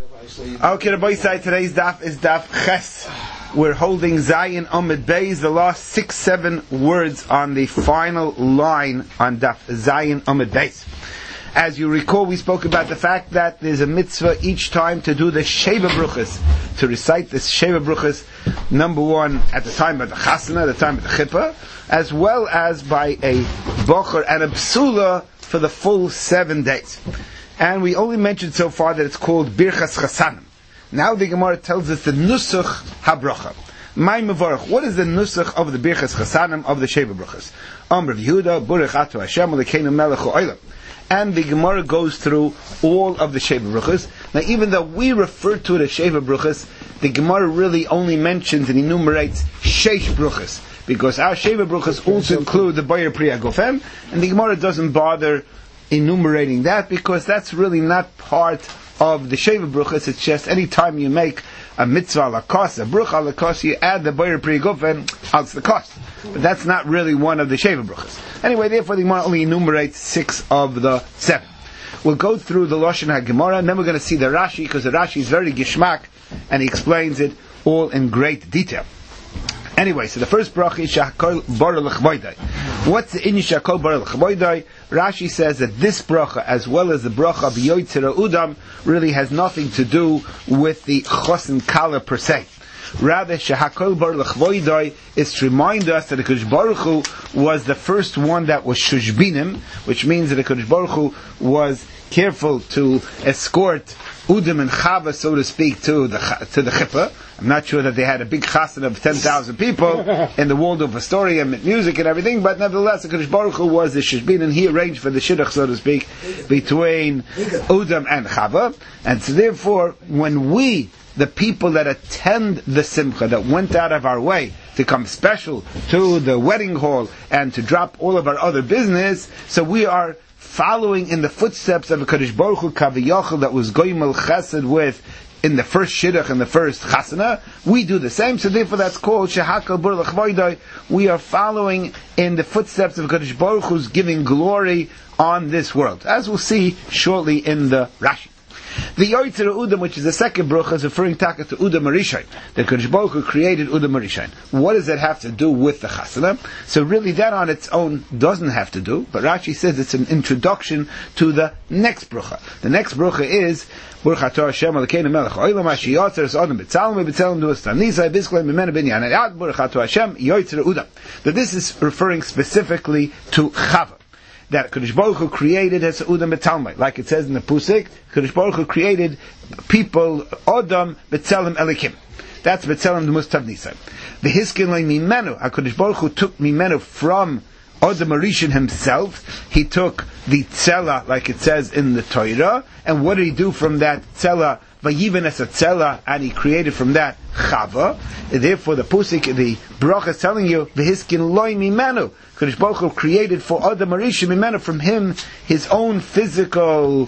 Okay, the boy side, today's daf is daf ches. We're holding Zayin Amud Beis, the last 6-7 words on the final line on daf Zayin Amud Beis. As you recall, we spoke about the fact that there's a mitzvah each time to do the Sheva Bruchas, to recite the Sheva Bruchas, number one, at the time of the Chasana, the time of the Chippah, as well as by a Bocher and a Psula for the full 7 days. And we only mentioned so far that it's called Birchas Chasanim. Now the Gemara tells us the Nusach HaBracha. My Mevorach, what is the Nusach of the Birchas Chasanim of the Sheva Bruchas? Amr Yehuda, Burech Atu Hashem, Lekeinu Melech Ha'olam. And the Gemara goes through all of the Sheva Bruchas. Now even though we refer to it as Sheva Bruchas, the Gemara really only mentions and enumerates Sheish Bruchas. Because our Sheva Bruchas also include the Boyer Priya Gofem, and the Gemara doesn't bother enumerating that because that's really not part of the Sheva Bruchas. It's just any time you make a mitzvah ala kos, a bruch ala kos, you add the Boyer Priya Gofem, out the cost. But that's not really one of the Sheva Bruchas. Anyway, therefore the Gemara only enumerates 6 of the 7. We'll go through the Lashon HaGemara, and then we're going to see the Rashi, because the Rashi is very gishmak, and he explains it all in great detail. Anyway, so the first bracha is Shakol Bar L'Chvoidai. What's the Inyan Shakol Bar L'Chvoidai? Rashi says that this bracha, as well as the bracha of Yotzei Udam, really has nothing to do with the Chosin Kala per se. Rather, Shahakol Bar L'Chvoidai is to remind us that the Kodesh Baruch Hu was the first one that was Shushbinim, which means that the Kodesh Baruch Hu was careful to escort Udim and Chava, so to speak, to the Chippah. I'm not sure that they had a big chassan of 10,000 people in the Waldorf Astoria, music and everything, but nevertheless, the Kodesh Baruch Hu was the Shishbin, and he arranged for the Shidduch, so to speak, between Udim and Chava. And so therefore, when we, the people that attend the Simcha, that went out of our way to come special to the wedding hall and to drop all of our other business, so we are following in the footsteps of a Kodesh Baruch Hu Kaviyachal that was Goyimel Chesed with in the first Shidduch and the first Chasana. We do the same, so therefore that's called Shehakal Bar L'Chvoidai. We are following in the footsteps of Kodesh Baruch Hu's giving glory on this world, as we'll see shortly in the Rashi. The Yotzei Udam, which is the second bracha, is referring to Udam Arishain. The Kodesh Baruch Hu created Udam Arishain. What does that have to do with the Chasana? So really that on its own doesn't have to do, but Rashi says it's an introduction to the next bracha. The next bracha is Baruch Atah Hashem Elokeinu Melech Ha'olam Asher Yotzer Es Adam B'Tzelem B'Tzelem Duas Tanisai B'Sklei Mimenu Binyan Ad Baruch Atah Hashem Yotzei Udam. That this is referring specifically to Chava. That Kodesh Baruch Hu created as Udam B'Talmai. Like it says in the Pusik, Kodesh Baruch Hu created people, Adam B'Tzelem Elikim. That's B'Tzelem Dumas Tavnisai. The Hiskin Lei Mimenu, HaKodesh Baruch Hu took Mimenu from Adam Arishan himself. He took the Tzela, like it says in the Torah, and what did he do from that Tzela? Vayiven es a Tzela, and he created from that Chava. Therefore, the Pusik, the Baruch is telling you, V'hiskin loy mimenu. Kodesh Baruch Hu created for Adam Arishan mimenu, from him, his own physical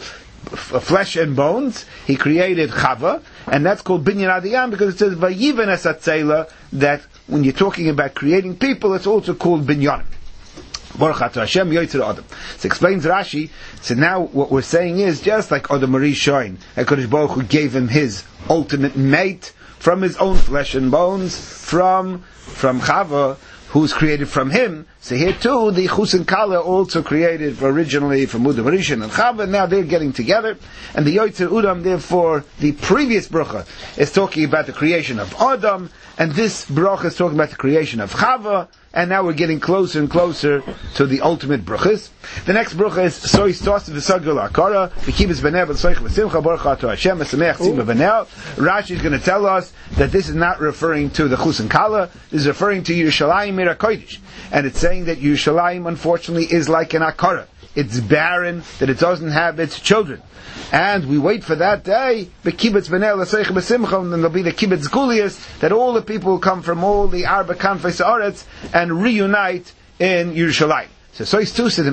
flesh and bones. He created Chava, and that's called Binyan Adiyam, because it says Vayiven es a Tzela, that when you're talking about creating people, it's also called Binyan. Baruch Atah Hashem Yotzei Adam. So explains Rashi. So now what we're saying is just like Adam Arishain, HaKadosh Baruch Hu gave him his ultimate mate from his own flesh and bones, from Chava, who's created from him. So here too, the Chus and Kala also created originally from Udam Arishan and Chava. Now they're getting together, and the Yotzei Udam, therefore, the previous bracha is talking about the creation of Adam, and this bracha is talking about the creation of Chava. And now we're getting closer and closer to the ultimate brachas. The next bracha is Soy Stos V'Sagul Akara V'Kibus B'Nei V'Soich V'Simcha Baruch Atah Hashem V'Sameach Tzima B'Nei. Rashi is going to tell us that this is not referring to the Chus and Kala. This is referring to Yerushalayim Mir HaKodesh, and it's saying that Yerushalayim unfortunately is like an Akara. It's barren, that it doesn't have its children. And we wait for that day, the kibbutz b'nei l'seich b'simcha, and there'll be the kibbutz gulius, that all the people will come from all the Arba Kanfei Sa'aretz and reunite in Yerushalayim. So Sois said,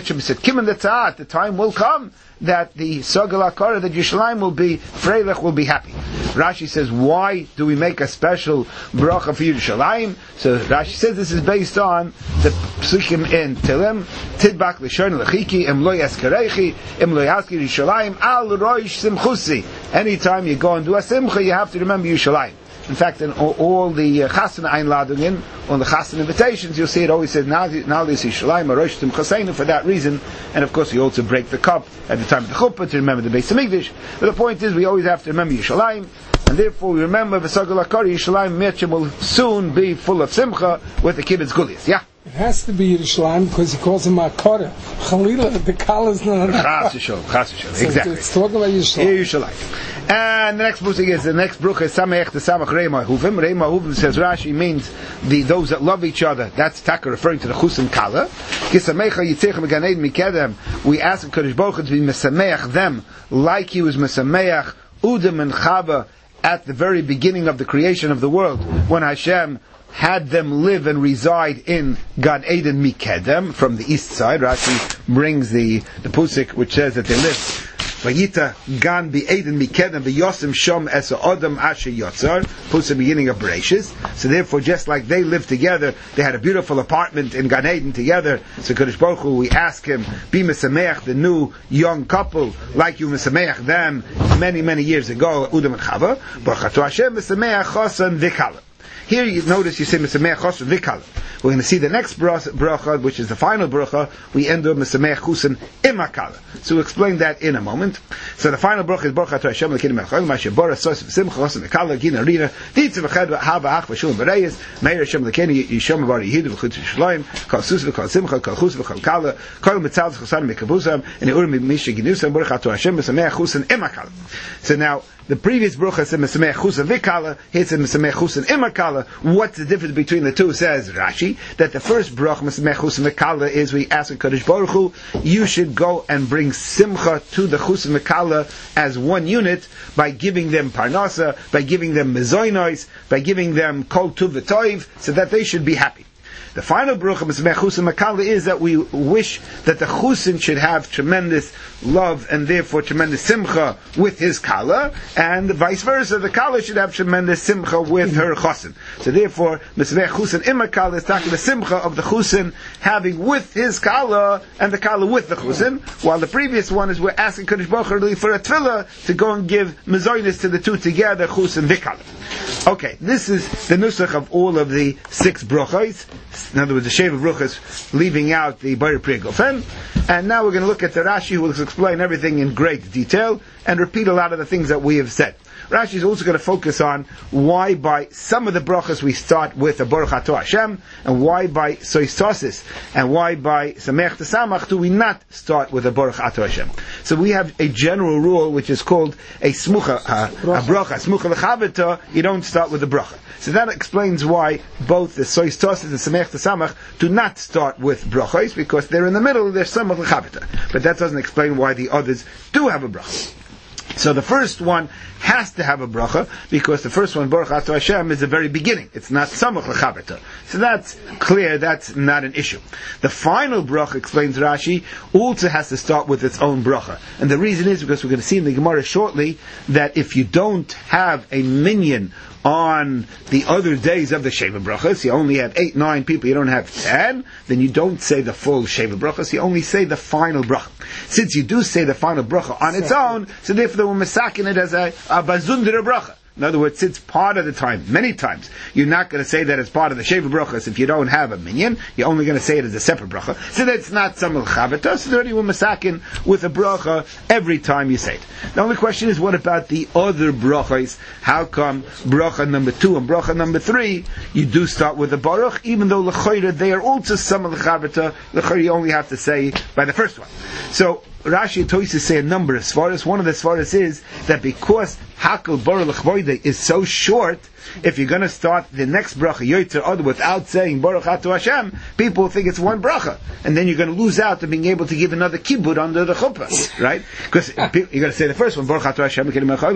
the time will come that the Sagal Akara, that Yerushalayim will be, Freilach will be happy. Rashi says, why do we make a special bracha for Yerushalayim? So Rashi says this is based on the psukim in Tehillim, Tidbak l'shon l'chiki, im lo yaskarechi, im lo yaskir Yerushalayim, al roish simchusi. Anytime you go and do a simcha, you have to remember Yerushalayim. In fact, in all the Chassan Einladungen, on the Chassan invitations, you'll see it always says, now this Yerushalayim, Arosh Tim Chaseinu, for that reason. And of course, you also break the cup at the time of the Chuppah to remember the Beis Hamikdash. But the point is, we always have to remember Yerushalayim, and therefore we remember V'sagol HaKari, Yerushalayim Mirchem will soon be full of Simcha with the Kibbutz Gulias. Yeah? It has to be Yerushalayim because he calls him Akara. Chalila, the Kal is not Chas V'Sholem, exactly. It's talking about Yerushalayim. And the next brucha is Sameach the Samach Rei Mahuvim. Rei Mahuvim, says Rashi, means those that love each other. That's Taka referring to the Chusim Kala. Kisamecha Yitzechem Ganed Mikedem. We ask Kadosh Baruch Hu to be Mesameach them like he was Mesameach Udam and Chava at the very beginning of the creation of the world, when Hashem had them live and reside in Gan Eden Mikedem, from the east side. Rashi brings the Pusik which says that they lived Vayita Gan Eden Mikedem V'Yosim Shom Es Odam Asher Yotzar, puts the beginning of Bereshis. So therefore, just like they lived together, they had a beautiful apartment in Gan Eden together. So Kadosh Baruch Hu, we ask him, be Mesameach the new young couple, like you Mesameach them many years ago, Udam and Chava. Baruch Ato Hashem Mesameach Chosan V'Kala. Here you notice you say Mesameach Chosan V'Kala. We're going to see the next bracha, which is the final bracha. We end up Mesameach Chusin Imakala. So we'll explain that in a moment. So the final bracha is Baruch Ato Hashem L'Kedim Melchol Masher Bora Sos V'Simcha Chosin V'Kala Gina Rina Ditz V'Ched Hava Ach V'Shulem V'Reyes Meir Hashem L'Keni Yishom V'Var Yehidu V'Chutz V'Shloim Kol Sus V'Kol Simcha Kol Chus V'Kol Kala Kol Mitzal V'Chosan V'Kavusam and Urim Misha Ginusam Baruch Ato Hashem Mesameach Chusin Imakala. So now the previous bracha said Mesameach Chusin V'Kala. Here it said Mesameach Chusin Imakala. What's the difference between the two? Says Rashi that the first bracha Mesameach Chusin V'Kala is we ask Kadosh Baruch Hu, you should go and bring simcha to the Chusin V'Kala as one unit by giving them parnasa, by giving them mezoinos, by giving them kol tuv v'toiv, so that they should be happy. The final bracha Mesameach Chusin V'Kala is that we wish that the Chusin should have tremendous love and therefore tremendous simcha with his kala, and vice versa, the kala should have tremendous simcha with her chosin. So therefore, Mesameach Chusin Imakala is talking the simcha of the Chusin having with his kala and the kala with the Chusin, while the previous one is we're asking Kadosh Baruch Hu for a tefillah to go and give mezoinis to the two together, Chusin v'kala. Okay, this is the nusach of all of the 6 brachos. In other words, the Sheva Bruchas leaving out the Bayer Priya Gofen. And now we're going to look at the Rashi, who will explain everything in great detail and repeat a lot of the things that we have said. Rashi is also going to focus on why by some of the brachas we start with a Baruch Ato Hashem, and why by Soisosis, and why by Sameach Tesamach do we not start with a Baruch Ato Hashem. So we have a general rule which is called a Smucha, a bracha, Smucha L'Chavita, you don't start with a bracha. So that explains why both the Soisosis and Sameach Tesamach do not start with brachos, because they're in the middle, they're Samach L'Chavita. But that doesn't explain why the others do have a bracha. So the first one has to have a bracha, because the first one, Baruch Ato Hashem, is the very beginning. It's not Samach L'Chavita. So that's clear, that's not an issue. The final bracha, explains Rashi, also has to start with its own bracha. And the reason is because we're going to see in the Gemara shortly that if you don't have a minyan on the other days of the Sheva Brachas, you only have 8, 9 people, you don't have 10, then you don't say the full Sheva Brachas, you only say the final bracha. Since you do say the final bracha on its own, so therefore we're masakin it as a bazundra bracha. In other words, since part of the time, many times, you're not going to say that it's part of the Sheva Brachas if you don't have a minyan, you're only going to say it as a separate bracha. So that's not Samach L'Chavita, so already we're masakin with a bracha every time you say it. The only question is, what about the other brachas? How come bracha number 2 and bracha number 3, you do start with a baruch, even though l'chayra they are also Samach L'Chavita, l'chayra you only have to say by the first one. So Rashi and Tosfos say a number of svaras. One of the svaras is that because Hakol Bar L'Chvoide is so short, if you're going to start the next bracha Yoter Od without saying Baruch Ato Hashem, people think it's one bracha, and then you're going to lose out to being able to give another kibbud under the chuppah, right? Because you're going to say the first one Baruch Ato Hashem, and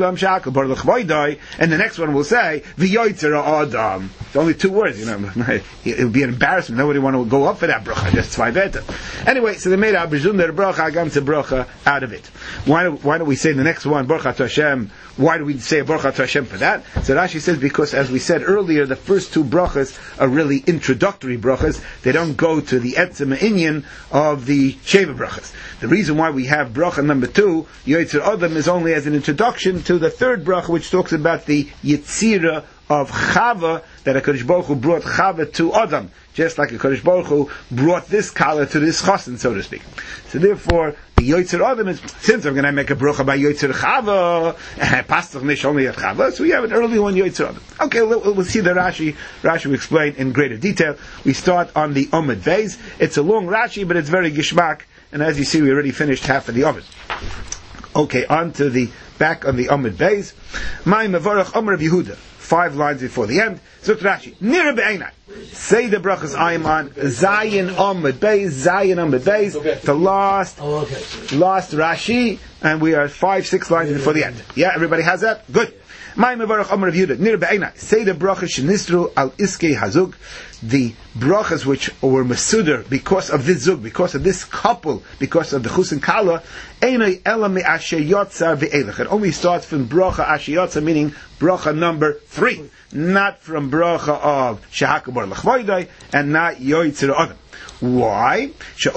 the next one will say V'Yoter Adam. It's only 2 words, you know. It would be an embarrassment. Nobody want to go up for that bracha. Just 2 Anyway, so they made a b'zun der bracha agam to bracha bracha out of it. Why don't we say the next one, Baruch Atah Hashem? Why do we say Baruch Atah Hashem for that? So Rashi says, because as we said earlier, the first two brachas are really introductory brachas. They don't go to the etzem inyan of the Sheva brachas. The reason why we have bracha number 2, Yoitzer Adam, is only as an introduction to the third bracha, which talks about the Yitzira of Chava, that HaKadosh Baruch Hu brought Chava to Adam, just like HaKadosh Baruch Hu brought this kala to this chosin, so to speak. So therefore, the Yoitzer Adam is, since I'm going to make a bracha by Yoitzer Chava, Pasach Nish only at Chava, so we have an early one, Yoitzer Adam. Okay, we'll see the Rashi will explain in greater detail. We start on the Omid Beis. It's a long Rashi, but it's very gishmak, and as you see, we already finished half of the Omid. Okay, on to the back on the Omid Beis. My Mevorach Omer of Yehuda. 5 lines before the end. Zut Rashi. Nira be'einai. Say the brachas I'm on. Zayin Omid Beis. Zayin Omid Beis. The last Rashi. And we are 5-6 lines before the end. Yeah, everybody has that? Good. My Mevorach Omer of Yehuda. Nira be'einai. Say the brachas shenistru al iskei hazug. The brachas which were mesuder because of this zug, because of this couple, because of the chus and kala, einay ela me asher yotzar ve'elech. It only starts from bracha asher yotzar, meaning bracha number 3, not from bracha of shehakabar lechvoidai, and not yoitzer adam. Why? That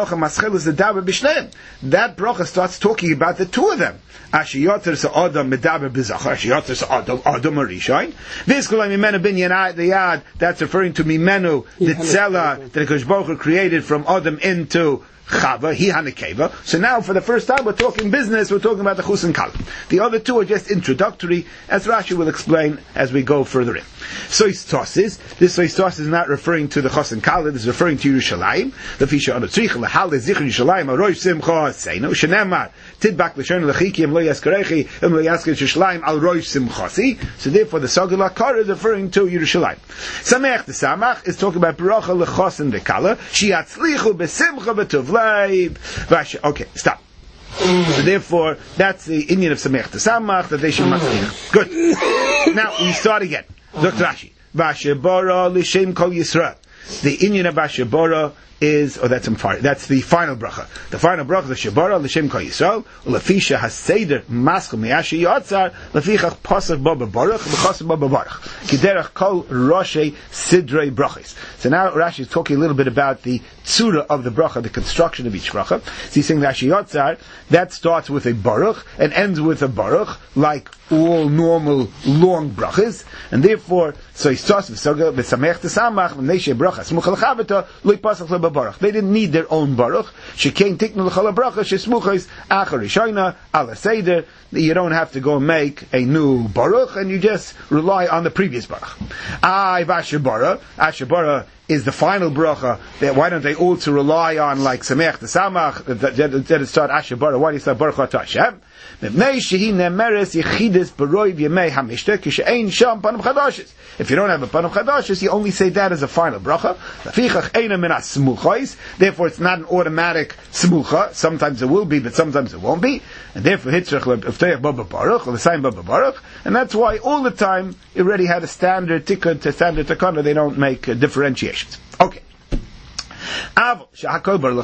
bracha starts talking about the two of them. Ashiyoter Adam Medaber Bizachar, Ashiyoter Adam Arishain. This Kulay Mimenu Binyan the Yad, that's referring to Mimenu, the Tzela that HaKadosh Baruch Hu created from Adam into Chava, Hi Hanekeva. So now, for the first time, we're talking business, we're talking about the Chus and Kala. The other two are just introductory, as Rashi will explain as we go further in. Soistosis, this Soistosis is not referring to the Chus and Kala, this is referring to Yerushalayim. The Fisha Anotzrich, Lehal Zichr Yerushalayim, Arosh Simcha Seino, Shenemar, Tidbak Leshon Lechikim, Lo Yaskarechi, Lo Yaskar Yerushalayim, Al Rosh Simchasi. So therefore, the Sagil HaKar is referring to Yerushalayim. Samech, the Samach, is talking about Bracha Lechos and the Kala, Shiatzlichu Besimcha Betuvla. Okay, stop. So therefore, that's the Indian of Samech to Samach, that they should matzlich. Good. Now, we start again. Dr. Rashi. Vashebora l'shem kol Yisrael. The Indian of Vashebora is, that's the final bracha. The final bracha is Shebara l'shem kol Yisrael, u'lefisha haseder maschel me'ashi yotzar, lefichach pasach baba baruch, v'chasach baba baruch. Kiderach kol roshei sidrei brachis. So now Rashi is talking a little bit about the tzura of the bracha, the construction of each bracha. So he's saying that yotzar, that starts with a baruch and ends with a baruch, like all normal long brachas, and therefore, so he starts with Samech to Samach, v'neishe bracha, smucha l'chavata, loy pasach l'ba baruch. They didn't need their own baruch. Shekein tiknu l'chol bracha, shesmuchais, achar rishayna, ala seder. You don't have to go and make a new baruch, and you just rely on the previous baruch. Ashabara is the final bracha. Why don't they also rely on like Samech to Samach, that it start Ashabara? Why do you start Baruch Atah Hashem? If you don't have a panam chadashes, you only say that as a final bracha. Therefore, it's not an automatic smucha. Sometimes it will be, but sometimes it won't be. And therefore, and that's why all the time it already had a standard tikkun to standard takana. They don't make differentiations. Okay. Why by Hakol Bar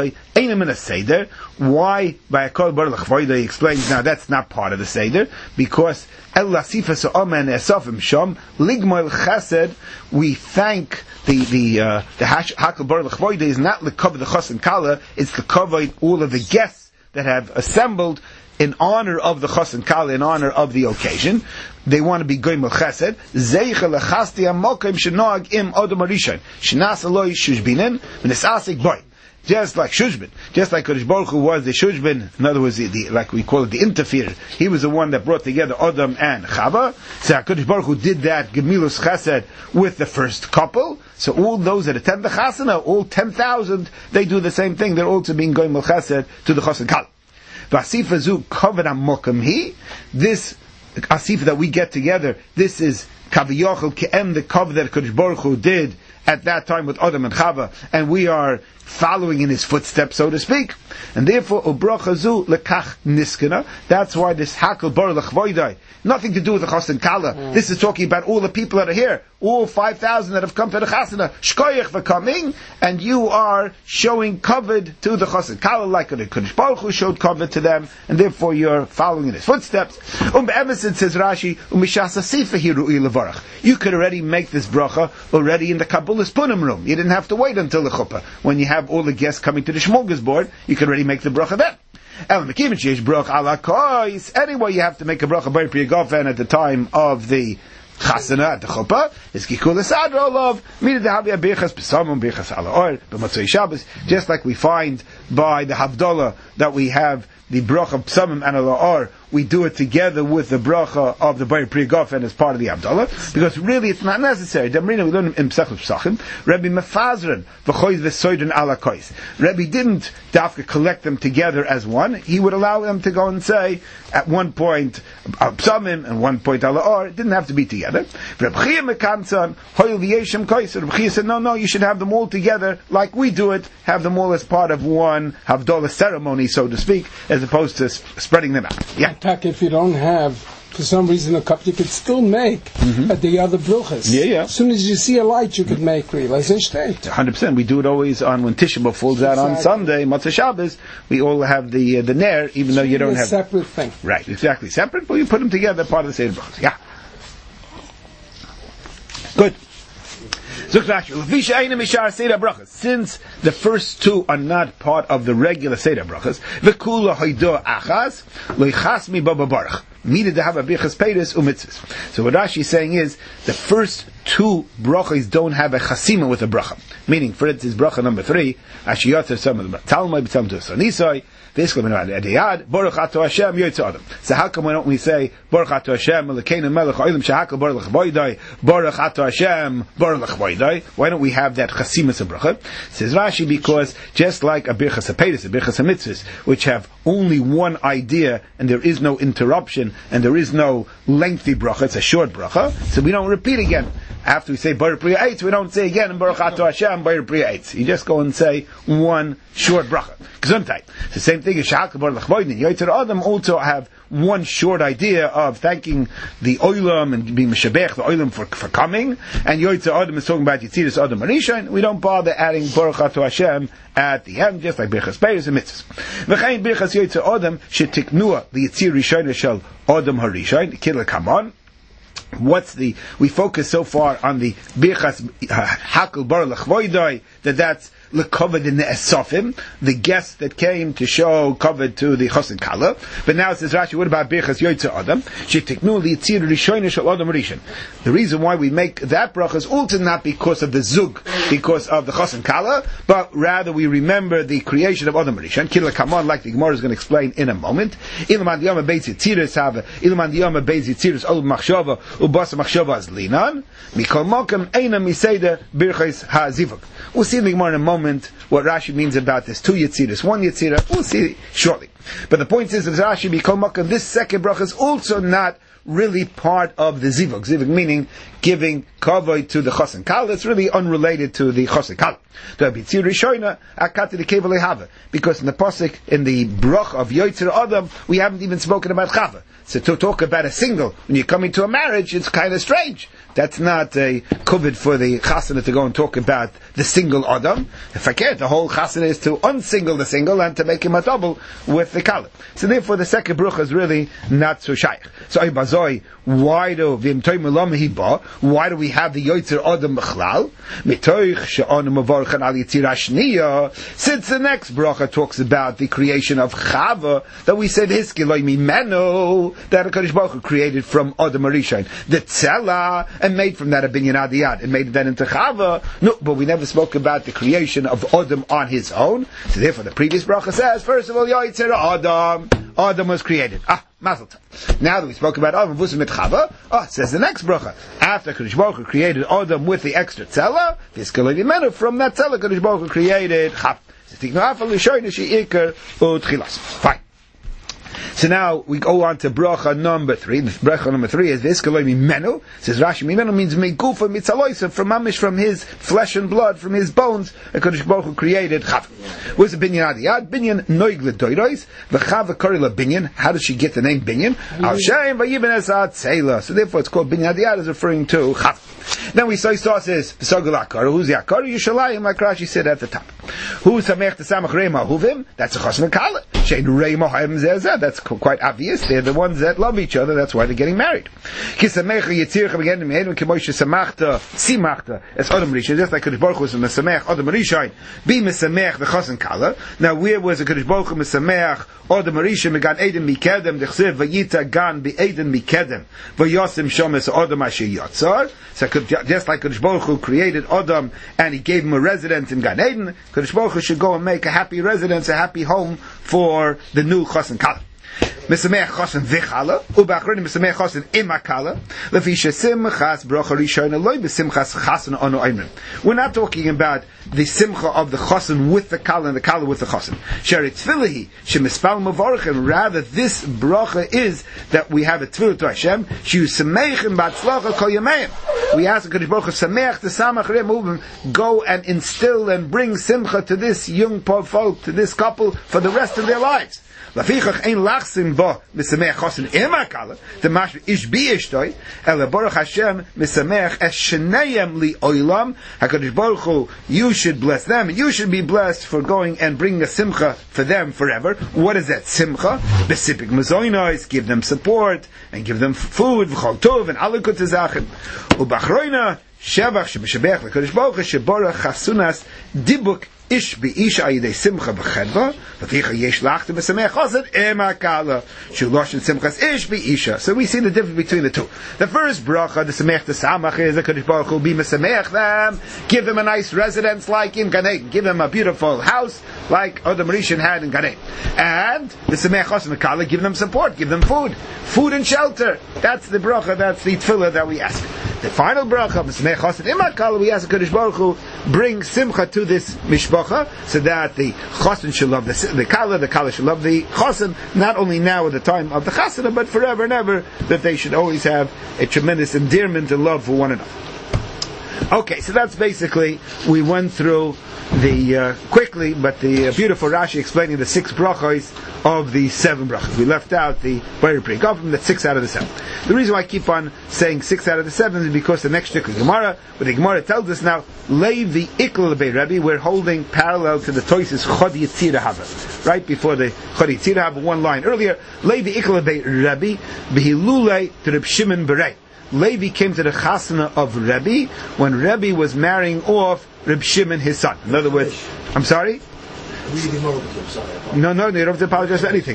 Lechvoida he explains now that's not part of the Seder, because El Lasifa Sa'oma and Esafim Shom Ligmoil Chesed, we thank the Hakol Bar Lechvoida is not the cover the Chos and Kala, it's the cover all of the guests that have assembled in honor of the Chos and Kala, in honor of the occasion. They want to be Goymel Chesed. Zeicha lechasti amokim shenoag im odom arishan. Shenas aloi shushbinen, v'nesasik boy. Just like Shushbin. Just like Kodesh Baruch Hu was the Shushbin, in other words, like we call it the interferer. He was the one that brought together Adam and Chava. So Kodesh Baruch Hu did that Gemilus Chesed with the first couple. So all those that attend the Chasana, all 10,000, they do the same thing. They're also being Goymel Chesed to the Chos and Kala. V'asifa zu kovet amokim hi. This asifa that we get together, this is Kaviyochel Ke'em, the cover that Kodesh Baruch Hu did at that time with Adam and Chava, and we are following in his footsteps, so to speak. And therefore, ubracha zu lekach niskena. That's why this hakel bar lechvoidai, nothing to do with the chas and kala. This is talking about all the people that are here, all 5,000 that have come to the chasana. Shkoyach for coming, and you are showing covered to the chas and kala, like the Kodesh Baruch Hu showed covered to them, and therefore you're following in his footsteps. Be'emesid says Rashi, umishasa sifa hiru'i levarach. You could already make this bracha already in the Kabbalah's punim room. You didn't have to wait until the chuppah. When you have all the guests coming to the smorgasbord, you could already make the bracha then. Anyway, you have to make a bracha by Pri Gofen at the time of the chasana at the chuppah. It's kikul esadro love. Just like we find by the Havdalah that we have the bracha of Psamim and Ala'or, we do it together with the bracha of the Bar Pri Gofen as part of the Havdalah, because really it's not necessary. Damrina, we learn in Pesachim Pesachim, Rabbi Mefazren v'choiz v'soydin ala kois. Rabbi didn't dafka collect them together as one. He would allow them to go and say at one point Psamim and one point Ala'or. It didn't have to be together. Rabbi Chia mekantzan hoil v'yeshem kois. Rabbi Chia said, no, you should have them all together like we do it. Have them all as part of one Havdalah ceremony, so to speak, as opposed to spreading them out. Yeah. If you don't have, for some reason, a cup, you could still make the other bruchas. Yeah. As soon as you see a light, you could make realization state. 100%. We do it always on when Tisha B'Av falls out on Sunday, Matzah Shabbos. We all have the ner, even though you don't have a separate thing. Right, exactly separate, but you put them together, part of the Seder Brachas. Yeah. Good. Since the first two are not part of the regular Seder Brachas, v'kula hoido achas loichas mi baba barach needed to have a bichas peiros umitzvos. So what Rashi is saying is the first two brachas don't have a chasima with a bracha. Meaning, for instance, bracha number 3, Ashiyot some of the Talmud, some to Sonisai. So how come why don't we say Baruch Ato Hashem Elokeinu Melech Haolam Shehakol Baruch Lechovodai Baruch Ato Hashem Baruch Lechovodai? Why don't we have that chasimus bracha? Says Rashi, because just like a birchas haPeiros, a birchas haMitzvos, which have only one idea and there is no interruption and there is no lengthy bracha, it's a short bracha, so we don't repeat again. After we say Baruch Priya Eitz, we don't say again Baruch Ato Hashem Baruch Priya Eitz. You just go and say one short bracha. Gesundheit. It's the same thing as Shehakol Baruch Lechovodai. Yoter Adam also have one short idea of thanking the Olam and being Meshabech the Olam for coming, and Yoter Adam is talking about Yitziras Adam Arishain. We don't bother adding Baruch Ato Hashem at the end, just like Birchas Peiros and Mitzvahs. V'chein Birchas Yoter Adam shetiknua the Yitzir Rishon shel Adam Harishain Kidla Kamon. We focus so far on the Birchas Hakel Bar Lechvoidai, that's covered in the Esofim, the guests that came to show covered to the Chos and Kala. But now it says Rashi, what about Birchas Yoitzer Adam? Shetiknu liyitzir rishoyne shel Adam Rishon. The reason why we make that bracha is also not because of the Zug, because of the Chos and Kala, but rather we remember the creation of Adam Rishon. Kila Kamon, like the Gemara is going to explain in a moment. Ilman diyama beis yitziris have, ilman diyama beis yitziris ol machshava ubas machshava as linan mikol mokem eina miseda Birchas ha'zivuk. We'll see in the Gemara in a moment what Rashi means about this. 2 Yetziras, 1 Yetzirah, we'll see shortly. But the point is, that Rashi Mikol Makom, this second bracha is also not really part of the Zivuk. Zivuk meaning giving kavod to the Chos and Kala. It's really unrelated to the Chos and Kala. Because in the pasuk, in the brach of Yoitzer Adam, we haven't even spoken about Chava. So to talk about a single, when you're coming to a marriage, it's kind of strange. That's not a kavod for the chasana to go and talk about the single Adam. If I can't, the whole chasana is to unsingle the single and to make him a double with the Kala. So therefore the second bracha is really not so shaykh. So Ibazoi, why do we have the Yoitzer Adam Bechlal? Since the next bracha talks about the creation of Chava, that we said Hiskiloi Mimeno, that HaKadosh Baruch Hu created from Adam Arishain, the Tzela, and made from that a Binyan Adiyad, and made it then into Chava. No, but we never spoke about the creation of Adam on his own. So therefore the previous bracha says, first of all, Yoitzer Adam was created. Mazel tov. Now that we spoke about Adam Vusim mit Chava, says the next bracha. After Kadosh Baruch Hu created Adam with the extra tzela, from that tzela Kadosh Baruch Hu created Chava. Fine. So now we go on to bracha number 3. The bracha number 3 is V'iskaloi mimenu. Says Rashi, mimenu means megufa mitzaloisa, from mamish, from his flesh and blood, from his bones. HaKadosh Baruch Hu created Chava. What's the binyan adiyad? Binyan noig l'doirois, v'chava kori binyan. How does she get the name binyan? Al shem v'yiben esat seila. So therefore it's called binyan adiyad, is referring to Chava. Then we saw says Pesogel Akar. Who's the Akar? Yushalayim, like Rashi said at the top. Who's Samech the Samach Reima Huvim? That's a Chosn Kala. Shein Reima Haim Zezah. That's quite obvious. They're the ones that love each other. That's why they're getting married. Kisamech Yitzircha began to meet when Kemoisha Samachta Simachta. It's Adam Rishon. Just like Kodesh Baruch Hu was Mesamech Adam Rishon. Be Mesamech the Chosn Kala. Now where was the Kodesh Baruch Hu Mesamech Adam Rishon Megan Eden Mikedem? The Chsev Vayita Gan Be Eden Mikedem Vayosim Shomes Adam Asher Yotzar. So just like Kodesh Baruch Hu created Adam and he gave him a residence in Gan Eden, Kodesh Baruch Hu should go and make a happy residence, a happy home for the new Chosn Kala. Mesamech Chosn Vichala, Ubachronim Mesamech Chosn Imakala, Lefisha Simchas Bracha Rishon Eloi B'Simchas Chasn Ono Oimrim. We're not talking about the simcha of the Chosn with the Kala and the Kala with the Chosn. Sheri Tfilahi Shemispal Mavorchim. Rather, this bracha is that we have a Tfilah to Hashem. Shiu Sameichim Batzlacha Kol Yameim. We ask the Kodesh Baruch Hu Sameach the Samach Re'Muvim, go and instill and bring simcha to this young folk, to this couple for the rest of their lives. Lafichach ein lachsim bo misamech chosin imakala the mashvi ish bi ishtoi ela baruch Hashem misamech es shenayim li oilam. HaKadosh Baruch Hu, you should bless them and you should be blessed for going and bringing a simcha for them forever. What is that simcha? Besipik mazoinos, give them support and give them food v'chol tov and alikut tezachem ubachroina shevach shebeshabech l'Kodesh Baruch Hu sheborach chasunas dibuk ish bi-isha ayidei simcha b'chedva v'ticha yesh lachta b'samech chosed emakala shuloshin simchas ish bi-isha. So we see the difference between the two. The first bracha, the samech the samach, is the Kodesh Baruch Hu be mesamech them, give them a nice residence like in Gan Eden, give them a beautiful house like Adam Rishon had in Gan Eden. And the samech chosed mekala, give them support, give them food and shelter. That's the bracha, that's the tefillah that we ask. The final bracha, mesamech chosed imakala, we ask the Kodesh Baruch Hu bring simcha to this mishpacha, so that the chosin should love the kala should love the chosin, not only now at the time of the chasana, but forever and ever, that they should always have a tremendous endearment and love for one another. Okay, so that's basically, we went through the quickly, but the beautiful Rashi explaining the 6 brachos of the 7 brachos. We left out the Bari Pri Gavim, that's 6 out of the 7. The reason why I keep on saying 6 out of the 7 is because the next Shtikl Gemara, what the Gemara tells us now, Levi Ikl Bei Rebbe, we're holding parallel to the Toises Chod Yitzira Hava, right before the Chod Yitzira Hava, one line earlier, Levi Ikl Bei Rebbe, Behilule to Reb Shimon Berei. Levi came to the chasana of Rebbe when Rebbe was marrying off Reb Shimon, his son. In other words, I'm sorry? No, you don't have to apologize for anything.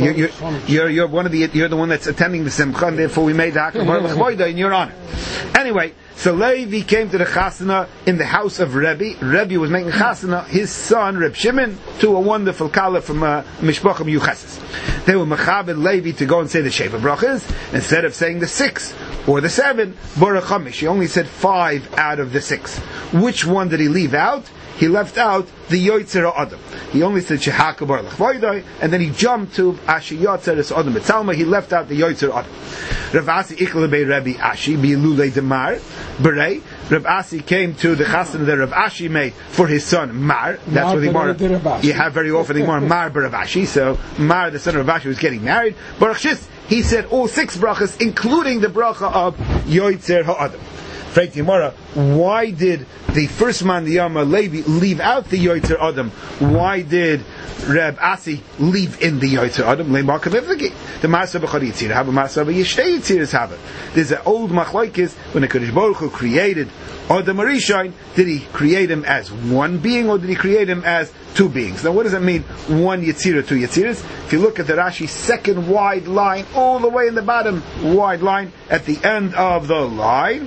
You're one of you're the one that's attending the simcha, and therefore we made the hakam in your honor. Anyway, so Levi came to the chasana in the house of Rebbe. Rebbe was making chasana his son Reb Shimon to a wonderful kala from Mishpachim Yucheses. They were mechabed Levi to go and say the Sheva brachas instead of saying the 6 or the 7. Baruch Hamish. He only said 5 out of the 6. Which one did he leave out? He left out the Yoitzer Adam. He only said Shehaka Bar Lachvoidai, and then he jumped to Ashi Yotzer Es Adam Etzalma. He left out the Yoitzer Adam. Rav Asi Ikle Bei Rebbe Ashi Bi'ilulei Demar Berei. Rav Asi came to the chasana that Rav Ashi made for his son Mar. That's what the Gemara you have very often. The Gemara Mar Bar Rav Ashi. So Mar, the son of Rav Ashi, was getting married. Baruch Shis, he said all 6 brachas, including the bracha of Yoitzer Ha'adam. Frank Gemara, why did the first man, the Yama Levi, leave out the Yoitzer Adam? Why did Reb Asi leave in the Yoitzer Adam? The Masa b'chad Yitzir have a Masa b'yishtei Yitziras have it. There's an old machlokes when the Kodesh Baruch Hu created Adam Rishon. Did he create him as one being, or did he create him as 2 beings? Now, what does it mean? 1 Yitzira, 2 Yitziras. If you look at the Rashi's second wide line, all the way in the bottom wide line, at the end of the line.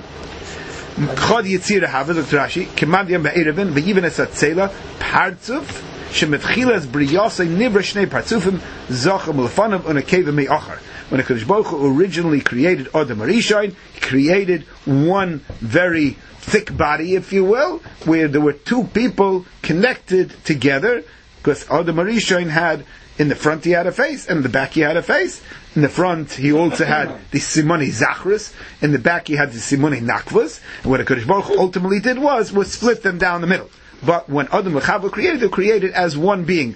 Chod Yitzira Hava, Dr. Rashi, Kemad Yom Be'erevin, Ve'yiven Es Atzela, Partzuf, Shemetchilas Briyosei Nibra Shnei Partzufim, Zochem Lefanov, Unakeva Me'achar. When the Kodesh Baruch Hu originally created Adam Rishon, he created one very thick body, if you will, where there were 2 people connected together, because Adam Rishon had In the front he had a face, and in the back he had a face. In the front he also had the Simone Zachrus. In the back he had the Simone Nakvas. And what HaKadosh Baruch Hu ultimately did was split them down the middle. But when Adam and Chava were created, they were created as one being.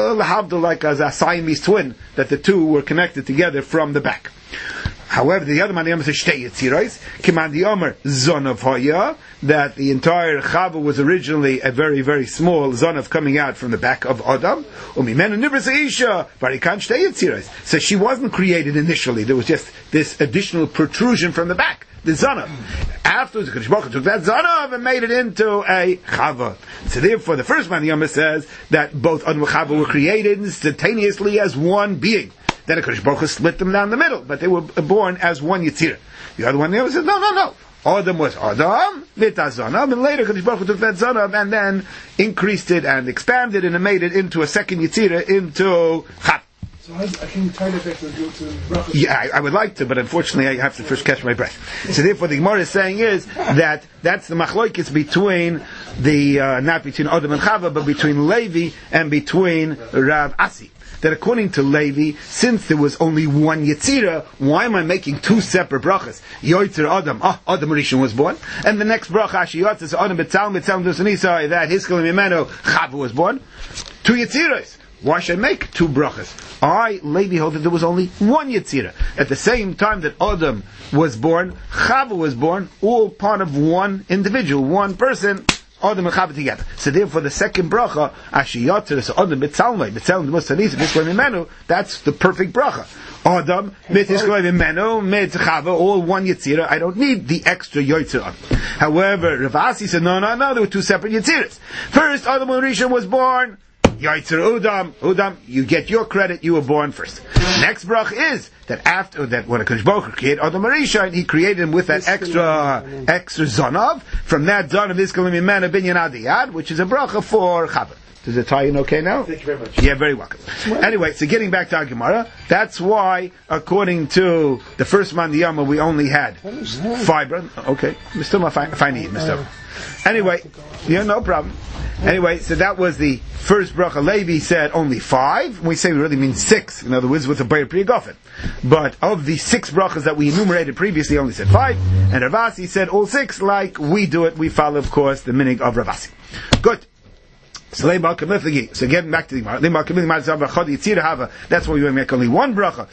Like as a Siamese twin, that the two were connected together from the back. However, the other man says Shtei Yetziros, Kiman Yomer Zonav Hoya, that the entire Chava was originally a very, very small Zonav coming out from the back of Adam. Umimenu Nibras Isha, Varikan Shtei Yetziros. So she wasn't created initially. There was just this additional protrusion from the back, the Zonav. Afterwards, the Kadosh Baruch Hu took that Zonav and made it into a Chava. So therefore, the first man Yomer says that both Adam and Chava were created instantaneously as one being. Then HaKadosh Baruch Hu split them down the middle, but they were born as one Yetzirah. The other one there said, no. Adam was Adam, Vita Zonav, and later HaKadosh Baruch Hu took that Zonav and then increased it and expanded and made it into a second Yetzirah, into Chav. So I can tie that back to brachas. Yeah, I would like to, but unfortunately I have to first catch my breath. So therefore the Gemara is saying is that that's the machloikis between the, not between Adam and Chava, but between Levi and between Rav Asi. That according to Levi, since there was only one Yetzirah, why am I making two separate brachas? Yoitzer Adam, Adam Rishon was born, and the next bracha, Ashiyotz, Adam B'Tzalm Dusanisa, that Hiskel Mimeno, Chava was born. Two Yetzirahs. Why should I make two brachas? Levi, hold that there was only one Yetzirah. At the same time that Adam was born, Chava was born, all part of one individual, one person, Adam and Chava together. So therefore the second bracha, Ashiyotzer, so Adam B'Tzalmei, B'Tzalm Dusanisa, Hiskel Mimeno, that's the perfect bracha. Adam, mit Hiskel Mimeno, mit Chava, all one Yetzirah. I don't need the extra Yoitzer. However, Rav Asi said, no, there were two separate Yetzirahs. First, Adam Rishon was born, Yaitzer Udam, you get your credit, you were born first. Next brach is that after that, when HaKadosh Baruch Hu created Adam Rishon, he created him with that extra Zonav. From that Zonav is Kalim Yimena Binyan Adiyad, which is a bracha for Chava. Does it tie in okay now? Thank you very much. Yeah, very welcome. Anyway, so getting back to our Gemara, that's why, according to the first man Yama, we only had fiber. Okay, Mr. Fine, Mr. Anyway, yeah, no problem. Anyway, so that was the first bracha. Levi said only 5. When we say we really mean 6. In other words, with a Bayer Priyagofen. But of the 6 brachas that we enumerated previously, only said 5. And Ravasi said all 6, like we do it. We follow, of course, the minig of Ravasi. Good. So getting back to the Gemara, that's why you make only one bracha.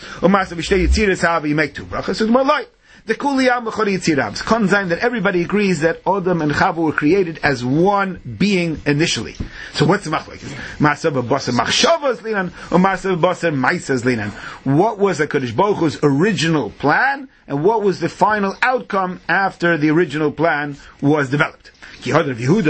You make 2 brachas. So more like the Kuliyam B'Chori Yitzirabs. Konzaim that everybody agrees that Adam and Chava were created as one being initially. So what's the machlokes? Masav Basar Machshavas Linan or Masav Basar Maisas Linan. What was HaKadosh Baruch Hu's original plan, and what was the final outcome after the original plan was developed? Rav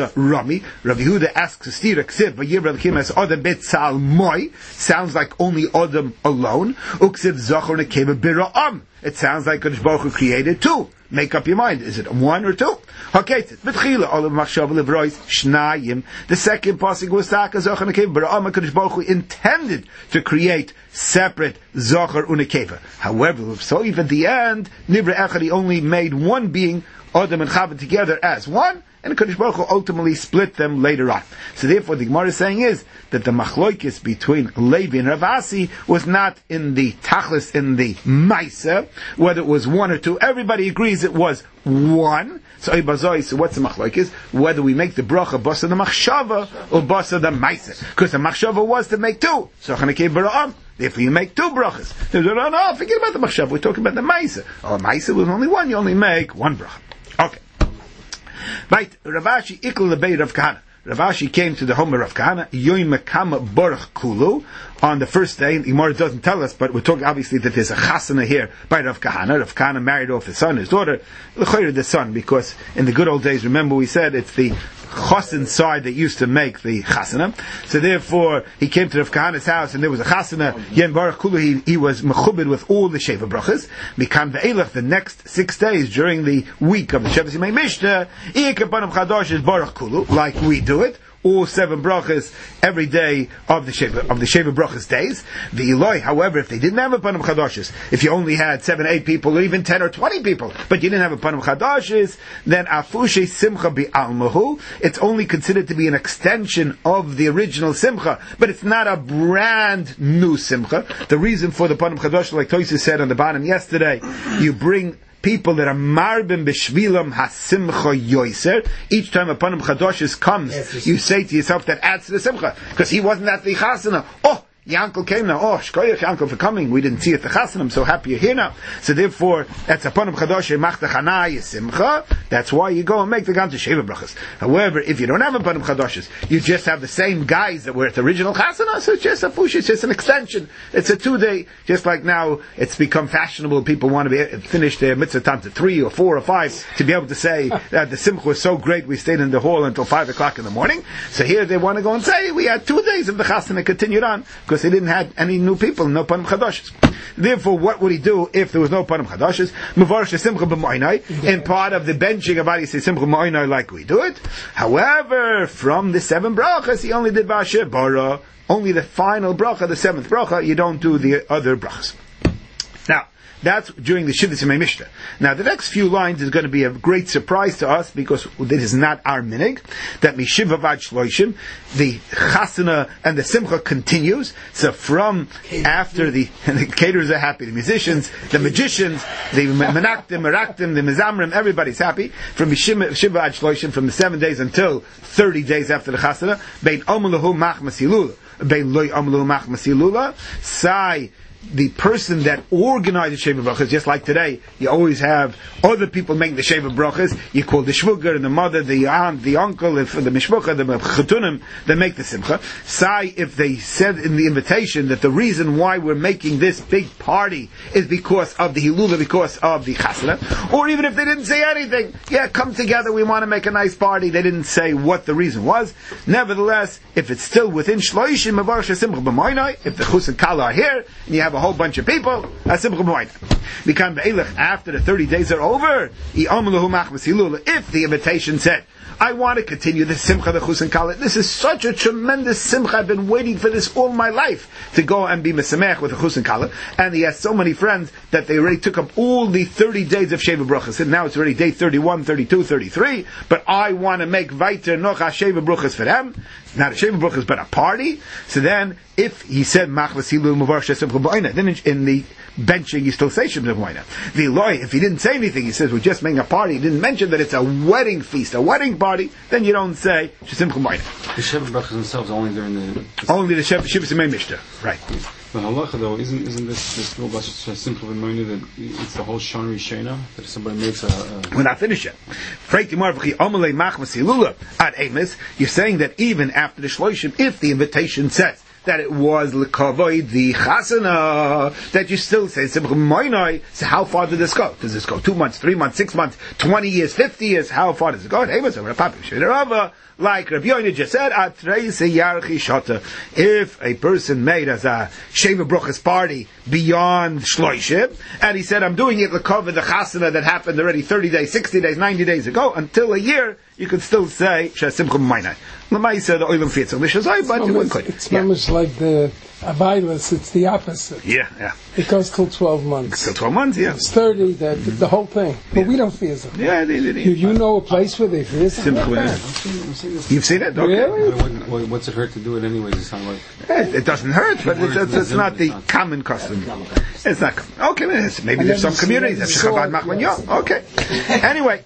Yehuda asks a stira ksiv v'yivra l'kimas Adam betzal moi. Sounds like only Adam alone. Uksiv zachor nekeva bira'am. It sounds like Kadosh Baruch Hu created 2. Make up your mind. Is it 1 or 2? Okay. B'tchila olav machshav levrois shnayim. The second pasuk was taka zachor nekeva bira'am. Kadosh Baruch Hu intended to create separate zachor unekeva. However, so even at the end, nivra echad, he only made one being, Adam and Chava, together as one. And Kadosh Baruch Hu ultimately split them later on. So therefore the Gemara is saying is that the machloikis between Levi and Rav Asi was not in the tachlis, in the maisa, whether it was 1 or 2. Everybody agrees it was 1. So what's the machloikis? Whether we make the bracha basa the machshava or basa the maisa. Because the machshava was to make 2. So chanekei bara'am. Therefore you make 2 brachas. No, forget about the machshava. We're talking about the maisa. Maisa was only 1. You only make 1 bracha. Okay. Right, Ravashi ikul lebei Rav Kahana. Ravashi came to the home of Rav Kahana, Yoim Mekama Baruch Kulu, on the first day. The Gemara doesn't tell us, but we're talking obviously that there's a chasana here by Rav Kahana. Rav Kahana married off his son, his daughter, the son, because in the good old days, remember we said it's the chosin side that used to make the chasana. So therefore, he came to Rav Kahana's house, and there was a chasana. Yem Baruch Kulu, he was mechubed with all the sheva brachas. Mikam ve'elach, the next 6 days during the week of the Shevet Yimei Mishnah, Iyakapanam Chadash is Baruch Kulu, like we do it. all 7 brachas every day of the Sheva brachas days. The Eloi, however, if they didn't have a panim chadashes, if you only had 7 or 8 people, or even 10 or 20 people, but you didn't have a panim chadashes, then afushe simcha bi almahu, it's only considered to be an extension of the original simcha, but it's not a brand new simcha. The reason for the panim chadashes, like Tosis said on the bottom yesterday, you bring people that are marbim b'shvilam hasimcha yoiser. Each time a panim chadashes comes, you say to yourself that adds to the simcha, because he wasn't at the chasana. Oh, your uncle came now. Oh, shkoyach, your uncle for coming. We didn't see at the chasana. I'm so happy you're here now. So therefore, that's a panim chadashes machtachanai simcha. That's why you go and make the gam to sheva brachas. However, if you don't have a panim chadashes, you just have the same guys that were at the original chasana. So it's just a fush. It's just an extension. It's a 2-day. Just like now, it's become fashionable. People want to finish their mitzvah time to 3 or 4 or 5 to be able to say that the simcha was so great. We stayed in the hall until 5 o'clock in the morning. So here they want to go and say we had 2 days of the chasana continued on because they didn't have any new people, no panim chadashes. Therefore, what would he do if there was no panim chadashes? Mevarsh simcha b'moinai, in part of the benching of Adisei simcha b'moinai, like we do it. However, from the 7 brachas, he only did b'asher bara, only the final bracha, the 7th bracha. You don't do the other brachas. Now, that's during the Shivas Yemei Mishnah. Now, the next few lines is going to be a great surprise to us because this is not our minig. That Mishiva Vad Shloishim, the Chasana and the Simcha continues. So from after the caterers are happy, the musicians, the magicians, the Menaktim, Meraktim, the Mizamrim, everybody's happy. From Mishiva Vad Shloishim, from the 7 days until 30 days after the Chasana, Bein Omelahu Mach Masilula, Bein Loi Omelahu Mach Masilula, Sai, the person that organizes Sheva Brachas, just like today, you always have other people making the Sheva Brachas. You call the Shvugar and the mother, the aunt, the uncle, if the Mishpucha, the Chatunim, they make the Simcha. Sai, if they said in the invitation that the reason why we're making this big party is because of the Hilula, because of the Chasana, or even if they didn't say anything, yeah, come together, we want to make a nice party, they didn't say what the reason was. Nevertheless, if it's still within Shloishim, Mevarsh Simcha b'Moinai, if the Chus and Kala are here, and you have a whole bunch of people, after the 30 days are over, if the invitation said, I want to continue the Simcha, the Chus and Kala, this is such a tremendous Simcha, I've been waiting for this all my life, to go and be Mesamech with the Chus and Kala, and he has so many friends that they already took up all the 30 days of Sheva Brachas, and now it's already day 31, 32, 33, but I want to make Vaiter Nocha Sheva Brachas for them, not a Sheva Brachas, but a party. So then, if he said Mach Vasilu Mavar Shesem Chaboina, then in the benching he still says Shem Chaboina. The Eloi, if he didn't say anything, he says we're just making a party. He didn't mention that it's a wedding feast, a wedding party. Then you don't say Shesem Chaboina. The Sheva Brachas themselves only during the only the Shivas Yemei Mishnah, right? But halacha though, isn't this real about simple reminder that it's the whole Shana Rishena that somebody makes a We're not finished yet. You're saying that even after the Shloishim, if the invitation says that it was l'kavoid the chasana, that you still say simcha moinoi. So how far did this go? Does this go 2 months, 3 months, 6 months, 20 years, 50 years? How far does it go? Like Rabbi Yoina just said, if a person made as a Sheva Brachas party beyond Shloishim, and he said, I'm doing it l'kavoid the chasana that happened already 30 days, 60 days, 90 days ago, until a year, you could still say Simcha moinoi. Lamaisa the oilam fitzah l'shazai, but you could. It's almost like the Abaylas, it's the opposite. Yeah. It goes till 12 months. Till 12 months, yeah. It's 30, the whole thing. But we don't fear them. Yeah, you know a place where they fear them? You've seen it? Okay. Really? What's it hurt to do it anyways? It sounds like it doesn't hurt, but it's not the common custom. It's not common. Okay, maybe there's some communities. Okay. Anyway,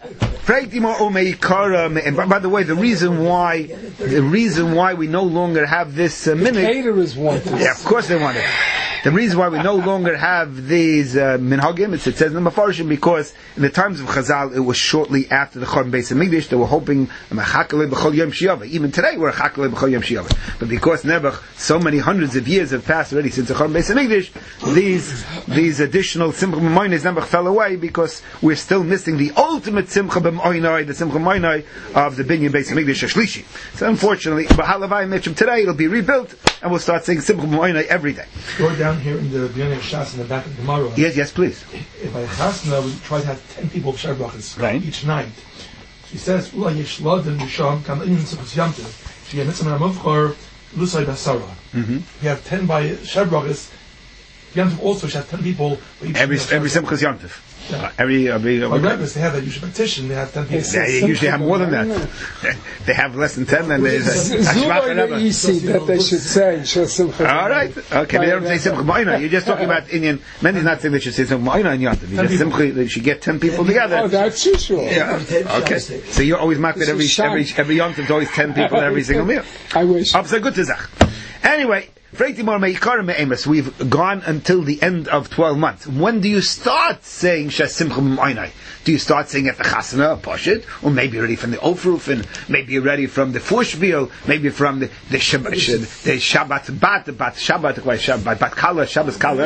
and by the way, the reason why we no longer have this minute. Caterers want this. Yeah, of course they want it. The reason why we no longer have these minhagim, it says in the Mefarshim, because in the times of Chazal, it was shortly after the Chorban Beis Hamikdash. They were hoping even today we're Chakalei b'chol yom shiava. But because Nebuch, so many hundreds of years have passed already since the Chorban Beis Hamikdash, these additional Simcha B'Moinai Nebuch fell away because we're still missing the ultimate Simcha B'Moinai, the Simcha B'Moinai of the Binyan Beis Hamikdash Shlishi. So unfortunately, B'Halavai Mitchum today it'll be rebuilt, and we'll start saying Simcha B'Moinai every day. Go down here in the B'nai Shas in the back of the Gemara. Yes, please. If I chasna, we try to have 10 people of Shar Brachas right. each night. She says, "Ula yishlod and Misham kam in Sukkot Yamtiv." Yeah, Mitzvah Mavkar, Lusai Basara. We have 10 by Shabragis. Yantiv also should have 10 people. Every Simchas Yantiv. Yeah. Every By rabbis, they have that usually petition, they have 10 people. they usually have more than that. They have less than 10, and there's a Shmach Rebbe. easy that they should say Shas Simcha. All right, okay. They don't say Simcha Ma'ina. You're just talking about Inyan. Mendy's not saying they should say Simcha Ma'ina in Yantiv. You just simply they should get 10 people together. Oh, that's usual. Yeah. Okay. So you're always marked that every Yantiv always 10 people at every single meal. I wish. Absa good to Zach. Anyway. We've gone until the end of 12 months. When do you start saying Shasimcha M'Ainai? Do you start saying at the Chasana, Poshit, or maybe already from the Ofrufen, maybe already from the Fushvil, maybe from the Shabbat Bat Shabbat Bat Kala, Shabbos Kala,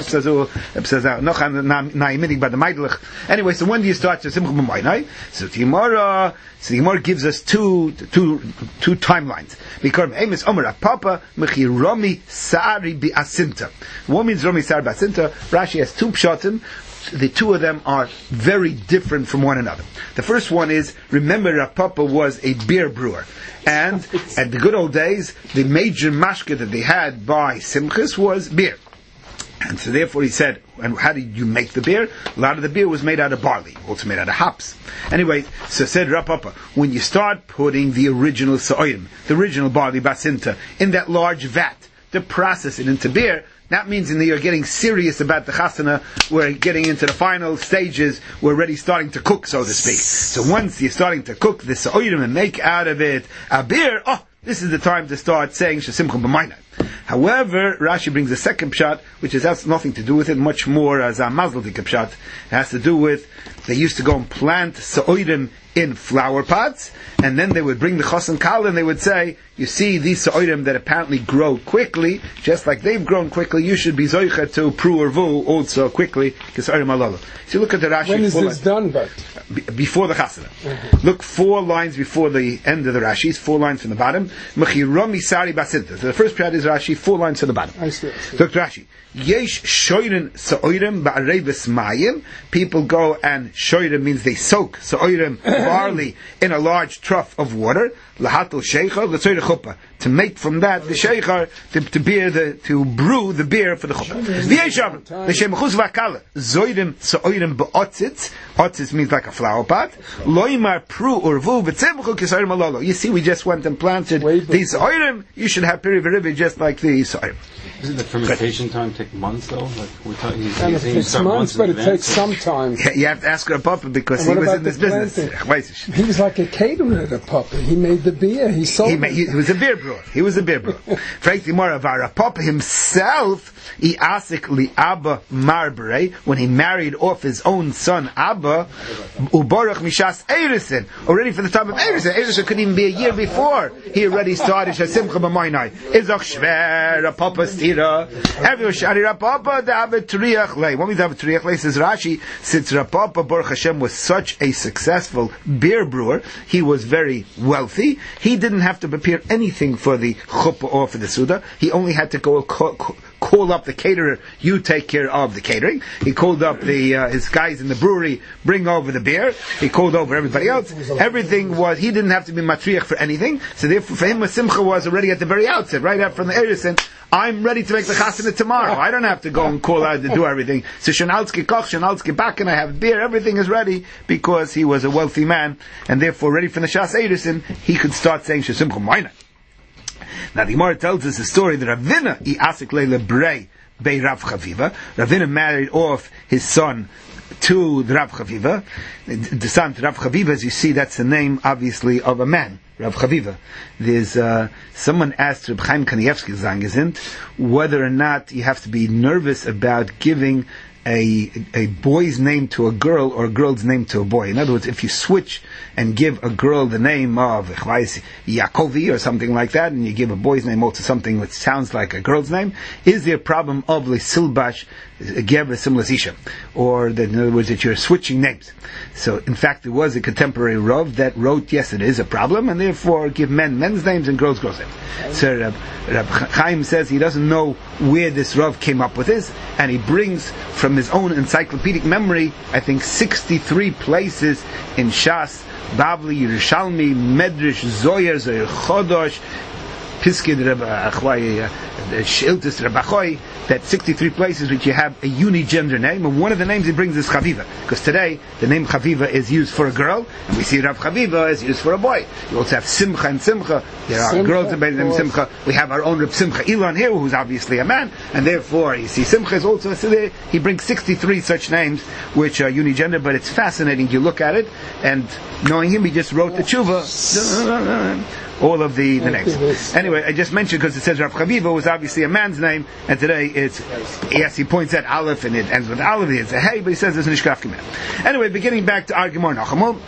anyway, so when do you start Shasimcha M'Ainai? So the Gemara gives us two timelines. Because Amos Omer Papa Mechiromi Sari Bi'asinta. What means Romi Sari Bi'asinta? Rashi has two pshatim. The two of them are very different from one another. The first one is, remember Rav Papa was a beer brewer. And at the good old days, the major mashke that they had by Simchas was beer. And so therefore he said, and how did you make the beer? A lot of the beer was made out of barley, also made out of hops. Anyway, so said Rav Papa, when you start putting the original sa'orim, the original barley basinta, in that large vat to process it into beer, that means that you're getting serious about the chasana. We're getting into the final stages. We're already starting to cook, so to speak. So once you're starting to cook the sa'orim and make out of it a beer, this is the time to start saying Shasimcha B'Mainai. However, Rashi brings a second pshat, which has nothing to do with it, much more as a mazaldik pshat. It has to do with, they used to go and plant sa'orim in flower pots, and then they would bring the chos and kal, and they would say, you see, these sa'orim that apparently grow quickly, just like they've grown quickly, you should be zoicha to pru or vu also quickly, kisa'orim alolo. So look at the Rashi. When is this done, but? Before the chasana. Look 4 lines before the end of the Rashi, 4 lines from the bottom. Mechiromi sari basinta. So the first pshat is Rashi, 4 lines from the bottom. I see. Look Rashi. Yesh shoyren sa'orim ba'arevis mayim. People go and shoyren means they soak sa'orim barley in a large trough of water. Lahatul sheichar l'tzoyre chuppah, to make from that the sheichar to brew the beer for the chuppah. V'yeshav l'shem chuz v'akala zoyrim sa'orim ba'otzitz. Otzitz means like a flower pot. Loimar pru urvu v'tzemchu kisayrim alolo. You see, we just went and planted these sa'orim. You should have peri v'rivi just like the sa'orim. Isn't the fermentation time take months though? Like we're talking, And it takes months, but it takes some time. Yeah, you have to ask Rav Papa because he was in this business. He was like a caterer at Papa. He made the beer. He sold it. He was a beer brewer. Frankly, Rav Papa himself, he asik li Abba Marbere, when he married off his own son Abba, uborach mishas Eirisen, already for the time of Eirisen. Eirisen couldn't even be a year before. He already started Shasimcha B'Mainai. Izach Shver, Rav Papa Stira, every Shari Rav Papa, David Triach Lei. What means David Triach Lei? Says Rashi, since Rav Papa Baruch Hashem was such a successful beer brewer, he was very wealthy. He didn't have to prepare anything for the chuppah or for the suda. He only had to go call up the caterer. You take care of the catering. He called up his guys in the brewery, bring over the beer. He called over everybody else. Everything was, he didn't have to be matriach for anything. So therefore, for him, a simcha was already at the very outset, right out from the Erison. I'm ready to make the chasana tomorrow. I don't have to go and call out to do everything. So Shanalski koch, Shanalski bak, and I have beer. Everything is ready because he was a wealthy man, and therefore ready for the Shas Erison. He could start saying Shasimcha B'Mainai. Now the Gemara tells us a story that Ravina asik leile brei bei Rav Chaviva. Ravina married off his son to the Rav Chaviva. The son to Rav Chaviva, as you see, that's the name obviously of a man. Rav Chaviva. There's someone asked Reb Chaim Kanievsky Zangezint whether or not you have to be nervous about giving a boy's name to a girl or a girl's name to a boy. In other words, if you switch and give a girl the name of Yakovi or something like that, and you give a boy's name also something which sounds like a girl's name, is there a problem of Silbash Gever Simlasisha? Or that, in other words, that you're switching names. So, in fact, there was a contemporary Rav that wrote, yes, it is a problem, and therefore give men men's names and girls girls' names. So Rab Chaim says he doesn't know where this Rav came up with this, and he brings from his own encyclopedic memory, I think 63 places in Shas, Bavli, Yerushalmi, Medrash, Zoyer, Zoyer Chodosh, Piskid Rabba Achwai, Shiltis Rabba Choy, that 63 places which you have a unigender name, and one of the names he brings is Chaviva, because today the name Chaviva is used for a girl, and we see Rav Chaviva is used for a boy. You also have Simcha and Simcha. There are girls in named Simcha. We have our own Reb Simcha Ilan here, who's obviously a man, and therefore you see Simcha is also a. He brings 63 such names which are unigender, but it's fascinating. You look at it, and knowing him, he just wrote the tshuva. All of the names. Anyway, I just mentioned because it says Rav Chaviva was obviously a man's name, and today it's, yes, he points at Aleph, and it ends with Aleph, it's a hey, but he says it's a Nishkaf Kemen. Anyway, beginning back to our Gemara Nachamol.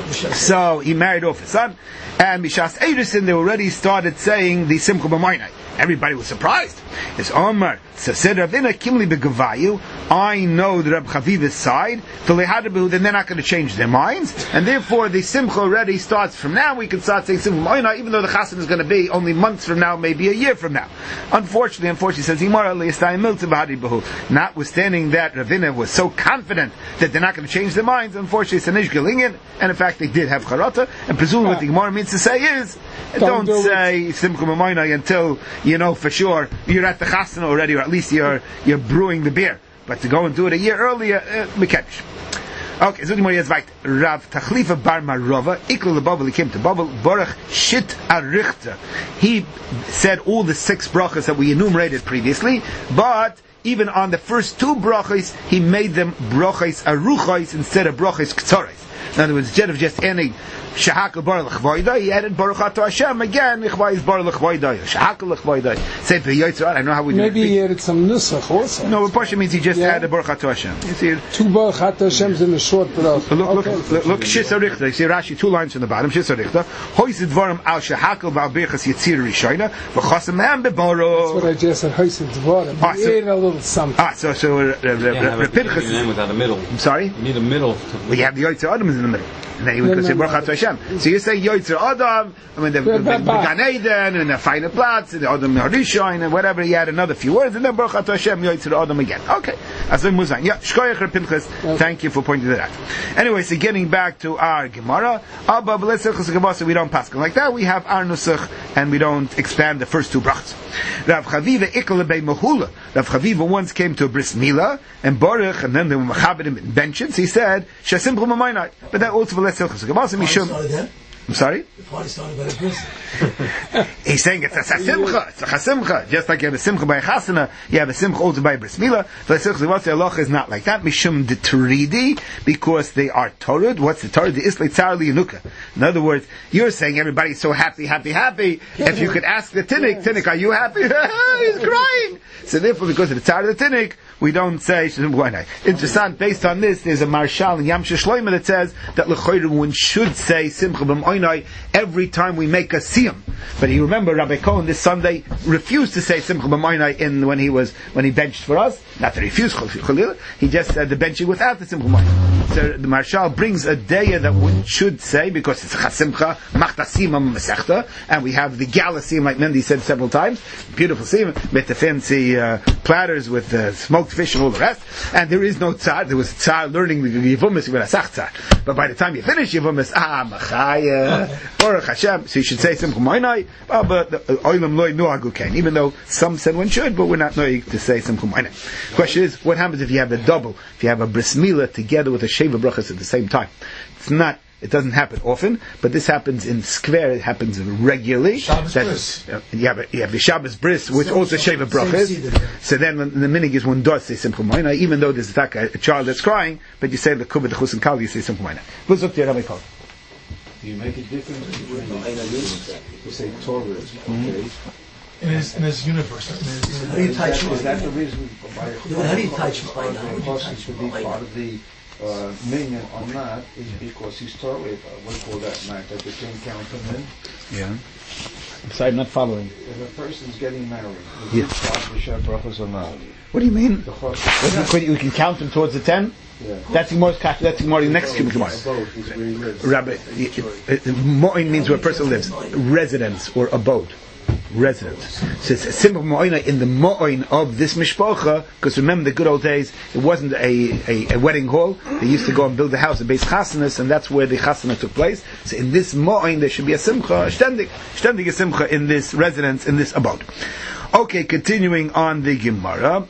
So, he married off his son, and Mishas Eirison, they already started saying the Simcha B'Mainai. Everybody was surprised. It's Omar. So said Ravina Kimli Begavayu. I know the Reb Chaviva's side. Then they're not going to change their minds, and therefore the Simcha already starts from now. We can start saying Simcha B'Mainai, even though the Chassan is going to be only months from now, maybe a year from now. Unfortunately, says Imara Leistayim Miltza B'Hadi Behu. Notwithstanding that, Ravina was so confident that they're not going to change their minds. Unfortunately, it's Anish Gelingen, and in fact, they did have Charata. And presumably, what the Gemara means to say is, don't say Simcha B'Mainai until you know for sure you're at the Chassan already, or at least you're brewing the beer. But to go and do it a year earlier, Mekedish. Okay, so the Gemara is right. Rav Tachlifa Bar Marova, Ikla Lebabel, he came to Babel, Baruch Shit Arichta. He said all the 6 brachas that we enumerated previously, but even on the first 2 brachas, he made them brachas aruchos instead of brachas ktsaros. In other words, instead of just ending Shahakal Bar L'chvoida, he added Baruch Ato Hashem again. L'chvoida is Bar L'chvoida. Shahakal L'chvoida. Say for Yotzar. I don't know how we do it. Maybe he added some nusach also. No, Pasha means he just added Baruch Ato Hashem. You see, 2 Baruch Ato Hashems in a short bracha. Look, Shisarichta. You see Rashi 2 lines from the bottom. Shisarichta. Hoisid Dvarim Al Shahakal Ba'al Birchas Yitzir Rishayna V'chasam Ma'am Bebaruch. That's what I just said. Hoisid Dvarim. He added a little something. So Repinchas. Without a middle. I'm sorry. You need a middle. We have the Yotzar Adam is in the middle. And then you would say Baruch Ato Hashem. So you say Yotzar Adam, I mean the Gan Eden and the Feine Platz and the Adam Harishon and whatever. He had another few words, and then Baruch Ato Hashem Yotzar Adam again. Okay, as a Muzan. Yeah, Shkoyach Repinchas. Thank you for pointing that out. Anyway, so getting back to our Gemara, Abba B'Letzach we don't pass like that. We have our Nusach and we don't expand the first 2 brachas. Rav Chaviva Ikla Bei Mahula. Rav Chaviva once came to a bris milah and Baruch, and then they were machabed him in benches. He said Shasim B'Mainai, but that also I'm sorry? The party started by the bris. He's saying it's a simcha. It's a chasimcha. Just like you have a simcha by a chasana, you have a simcha also by a bris milah. The halacha is not like that. Mishum de turidi, because they are torud. What's the torud? The islay tzar liyanuka. In other words, you're saying everybody's so happy. If you could ask the tinnik, are you happy? He's crying. So therefore, because of the tzar of the tinnik, we don't say Interessant. Based on this, there's a marshal in Yam Shloima that says that l'choyre one should say simcha b'mainai every time we make a siyum. But you remember Rabbi Cohen this Sunday refused to say simcha b'mainai when he benched for us. Not that he refused, he just said the benching without the simcha b'mainai. So the marshal brings a daya that one should say because it's chasimcha machtasim masechta, and we have the gala siyum like Mendy said several times. Beautiful siyum with the fancy platters with the smoked fish and all the rest, and there is no tzar. There was tzar learning the Yevumis with a sach tzar, but by the time you finish Yevumis, machaya, Baruch Hashem, so you should say simcha b'mainai, but oilam loy nuagu kain, even though some said one should, but we're not knowing to say simcha b'mainai. Question is, what happens if you have a double, if you have a bris milah together with a sheva brachas at the same time? It doesn't happen often, but this happens in square. It happens regularly. Shabbos bris. You have the Shabbos bris, which also sheva brachas. So then, when the minig is one does say simcha b'mainai, even though there's a child that's crying, but you say the kubah, the chus and kal, you say simcha b'mainai. What's up to Rabbi Kol? Do you make a difference between you say Torah, okay? In his universe. How do you touch Is that the reason why? How do you touch it? The person should be part of the minion or not is because he's totally what do you call that night that the king counted him in. Yeah. I'm sorry, I'm not following. If a person's getting married, is he part of the Sheb brachas or not? What do you mean? The We can count them towards the 10? Yeah. That's more next Gemara. Rabbi, Mo'in means where a person lives, residence or abode. residence. So it's a simple ma'oina in the ma'oin of this mishpacha, because remember the good old days, it wasn't a wedding hall. They used to go and build a house, a base chasanas, and that's where the chasana took place. So in this ma'oin there should be a simcha, ständig a simcha in this residence, in this abode. Okay, continuing on the Gemara.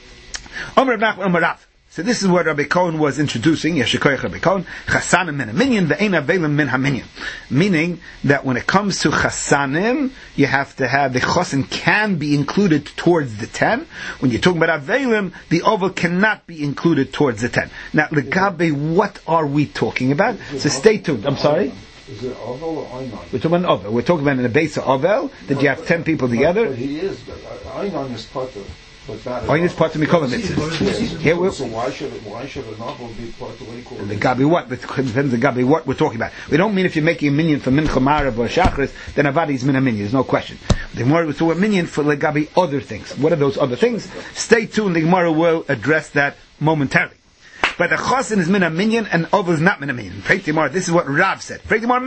Omer Nachman Omer Rav. So this is what Rabbi Cohen was introducing, Yeshikoyach Rabbi Cohen, Chasanim min haminyan, ve'ein avelim min haminyan. Meaning that when it comes to Chasanim, you have to have, the Chasan can be included towards the 10. When you're talking about Avelim, the Oval cannot be included towards the 10. Now, Legabe, what are we talking about? So stay tuned. I'm sorry? Is it Ovel or Einon? We're talking about Ovel. We're talking about in the base of Ovel, that you have 10 people together. But he is, Einon is part of. Einon is part of Mikol HaMitzvah. So why should an Ovel be part of what he calls the Gabi what? It depends the Gabi what we're talking about. We don't mean if you're making a minion for Mincha Marav or Shachris, then Avadi is min a minion. There's no question. The Gemara was talking about minion for the Gabi other things. What are those other things? Stay tuned. The Gemara will address that momentarily. But the Chosin is min a minion and Ovel is not min a minion. This is what Rav said.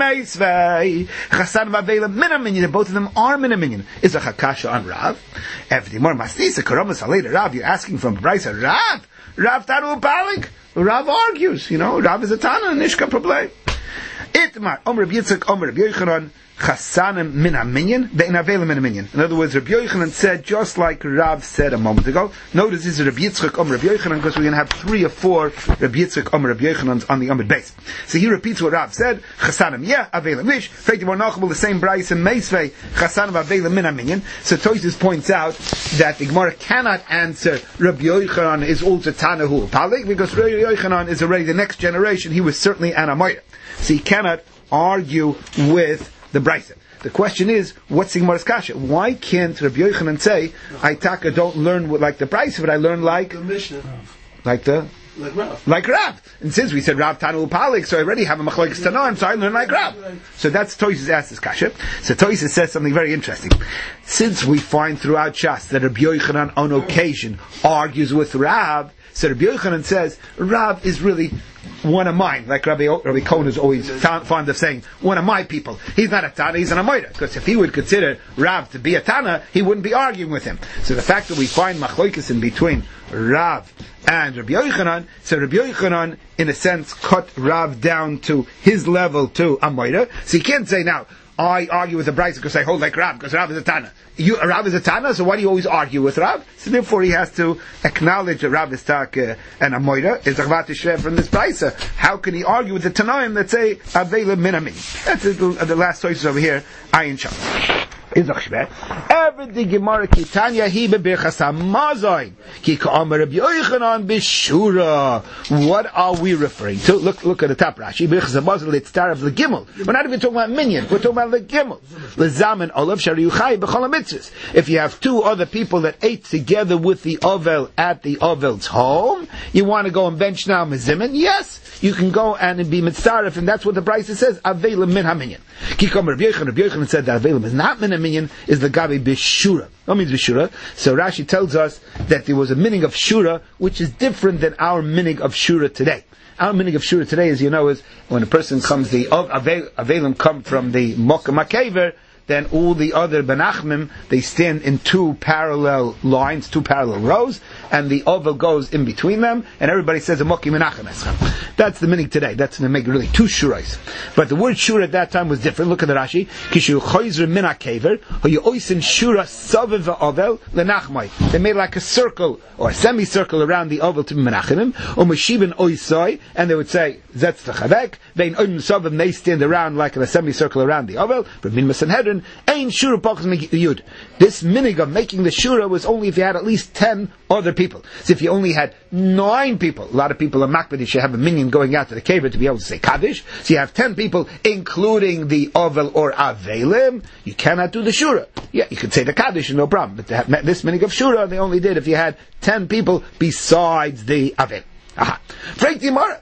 Meisvei Chasan v'Avela min a minion. Both of them are min a minion. Is a Chakasha on Rav? Evdimor Mastisa Karamas Haleda Rav. You're asking from Brisa. Rav Taru Balik. Rav argues. Rav is a Tana and Nishka Problem. Itmar Omer Yitzchak Omer Yochanan. Chasanim min haminyan, ve'in avelim min haminyan. In other words, Rabbi Yochanan said, just like Rav said a moment ago. Notice this is Rabbi Yitzchak Rabbi Yochanan, because we're going to have 3 or 4 Rabbi Yitzchak Rabbi Yochanans on the Amud base. So he repeats what Rav said, Chasanim, avelim mish, Feiti more nachabel, the same Bryce and Meisvei, Chasanim avelim min haminyan. So Tosis points out that the Gemara cannot answer Rabbi Yochanan is also Tanahu Palik, because Rabbi Yochanan is already the next generation. He was certainly an Amoyah. So he cannot argue with the Brisa. The question is, what's the Gemara's kasha? Why can't Rabbi Yochanan say, I don't learn like the Brisa, but I learn like the Mishnah. Like Rav. And since we said Rav Tanu Palik, so I already have a Machlokes Tanaim, so I learn like Rav. So that's Tosis asked this kasha. So Tosis says something very interesting. Since we find throughout Shas that Rabbi Yochanan on occasion argues with Rav, so Rabbi Yochanan says, Rav is really one of mine, like Rabbi Cohen is always fond of saying, one of my people. He's not a Tana, he's an Amoyda. Because if he would consider Rav to be a Tana, he wouldn't be arguing with him. So the fact that we find Machlokes in between Rav and Rabbi Yochanan, so Rabbi Yochanan, in a sense, cut Rav down to his level to Amoyda. So he can't say now, I argue with the Brisa because I hold like Rav, because Rav is a Tana. Rav is a Tana, so why do you always argue with Rav? So therefore he has to acknowledge that Rav is Tak and Amoyda is Achvat Yisrael from this Brisa. How can he argue with the Tanaim that say Avela Minamin? That's the last choices over here. Ayin Sham. Every Gemara Kitanya he bebirchas hamazoin ki ka'amar Rabbi Yochanan b'shura. What are we referring to? Look at the top Rashi. Birchas hamazoin litztarav legimel. We're not even talking about minyan. We're talking about legimel. Lezamen olav shari yuchai b'chol hamitzvos. If you have 2 other people that ate together with the ovel at the ovel's home, you want to go and bench now mezimin? Yes, you can go and be mitzaref, and that's what the Brisa says. Avelim min haminyan. Ki ka'amar Rabbi Yochanan said that avelim is not min haminyan. Is the Gabi Bishura. What means Bishura? So Rashi tells us that there was a meaning of Shura, which is different than our meaning of Shura today. Our meaning of Shura today, as you know, is when a person comes, the Avelim come from the Mokem HaKever, then all the other Benachmim, they stand in 2 parallel lines, 2 parallel rows, and the oval goes in between them, and everybody says a Moki Menachem Eschem. That's the meaning today. That's going to make really 2 shurais. But the word shura at that time was different. Look at the Rashi. Kishu choyzer min hakever, hoyu oisin shura saviv va'ovel lenachmai. They made like a circle, or a semicircle around the oval to be menachemim, or meshibin oisoi, and they would say, zetz v'chavek, vein oim savim, they stand around like in a semicircle around the oval, but min masanhedrin, ein shura pachas yud. This minig of making the shura was only if you had at least 10 other people. So if you only had 9 people, a lot of people are makbid, you should have a minion going out to the kever to be able to say Kaddish. So you have 10 people, including the Ovel or Avelim, you cannot do the Shura. Yeah, you could say the Kaddish, no problem. But this minig of Shura, they only did if you had 10 people besides the Avelim. Aha. Freik di Mara.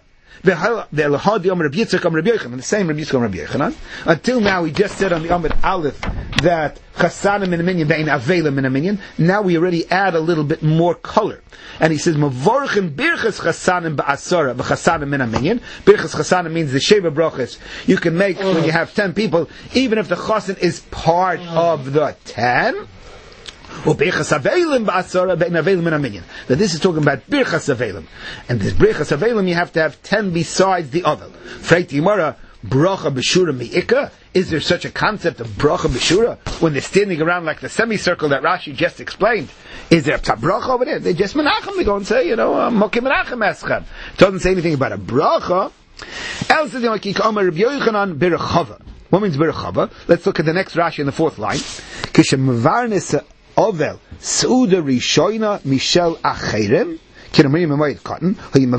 The Elahadi Amar Rabbi Yitzchak Amar Rabbi Yochanan, the same Rabbi Yitzchak Amar Rabbi Yochanan. Until now, we just said on the Amud Aleph that Chasanim in a minyan, Vein Avelim in a minyan. Now we already add a little bit more color. And he says, Mavorchen Birchas Chasanim Ba'asara, V'chasanim in a minyan. Birchas Chasanim means the Sheva Brachas you can make when you have 10 people, even if the Chasan is part of the 10. That this is talking about Birchas Avelim. And this Birchas Avelim you have to have 10 besides the other. Freit Yimara, Bracha B'Shura Mi'ika. Is there such a concept of Bracha B'Shura when they're standing around like the semicircle that Rashi just explained? Is there a bracha over there? They just Menachem, they don't say, Mokim Menachem Eschem. It doesn't say anything about a bracha. Else is like Omer Rabbi Yochanan Birchava. What means Birchava? Let's look at the next Rashi in the 4th line. Kishem Mevarnes Ovel Seuda Rishoina Michel Acherem. So Rashi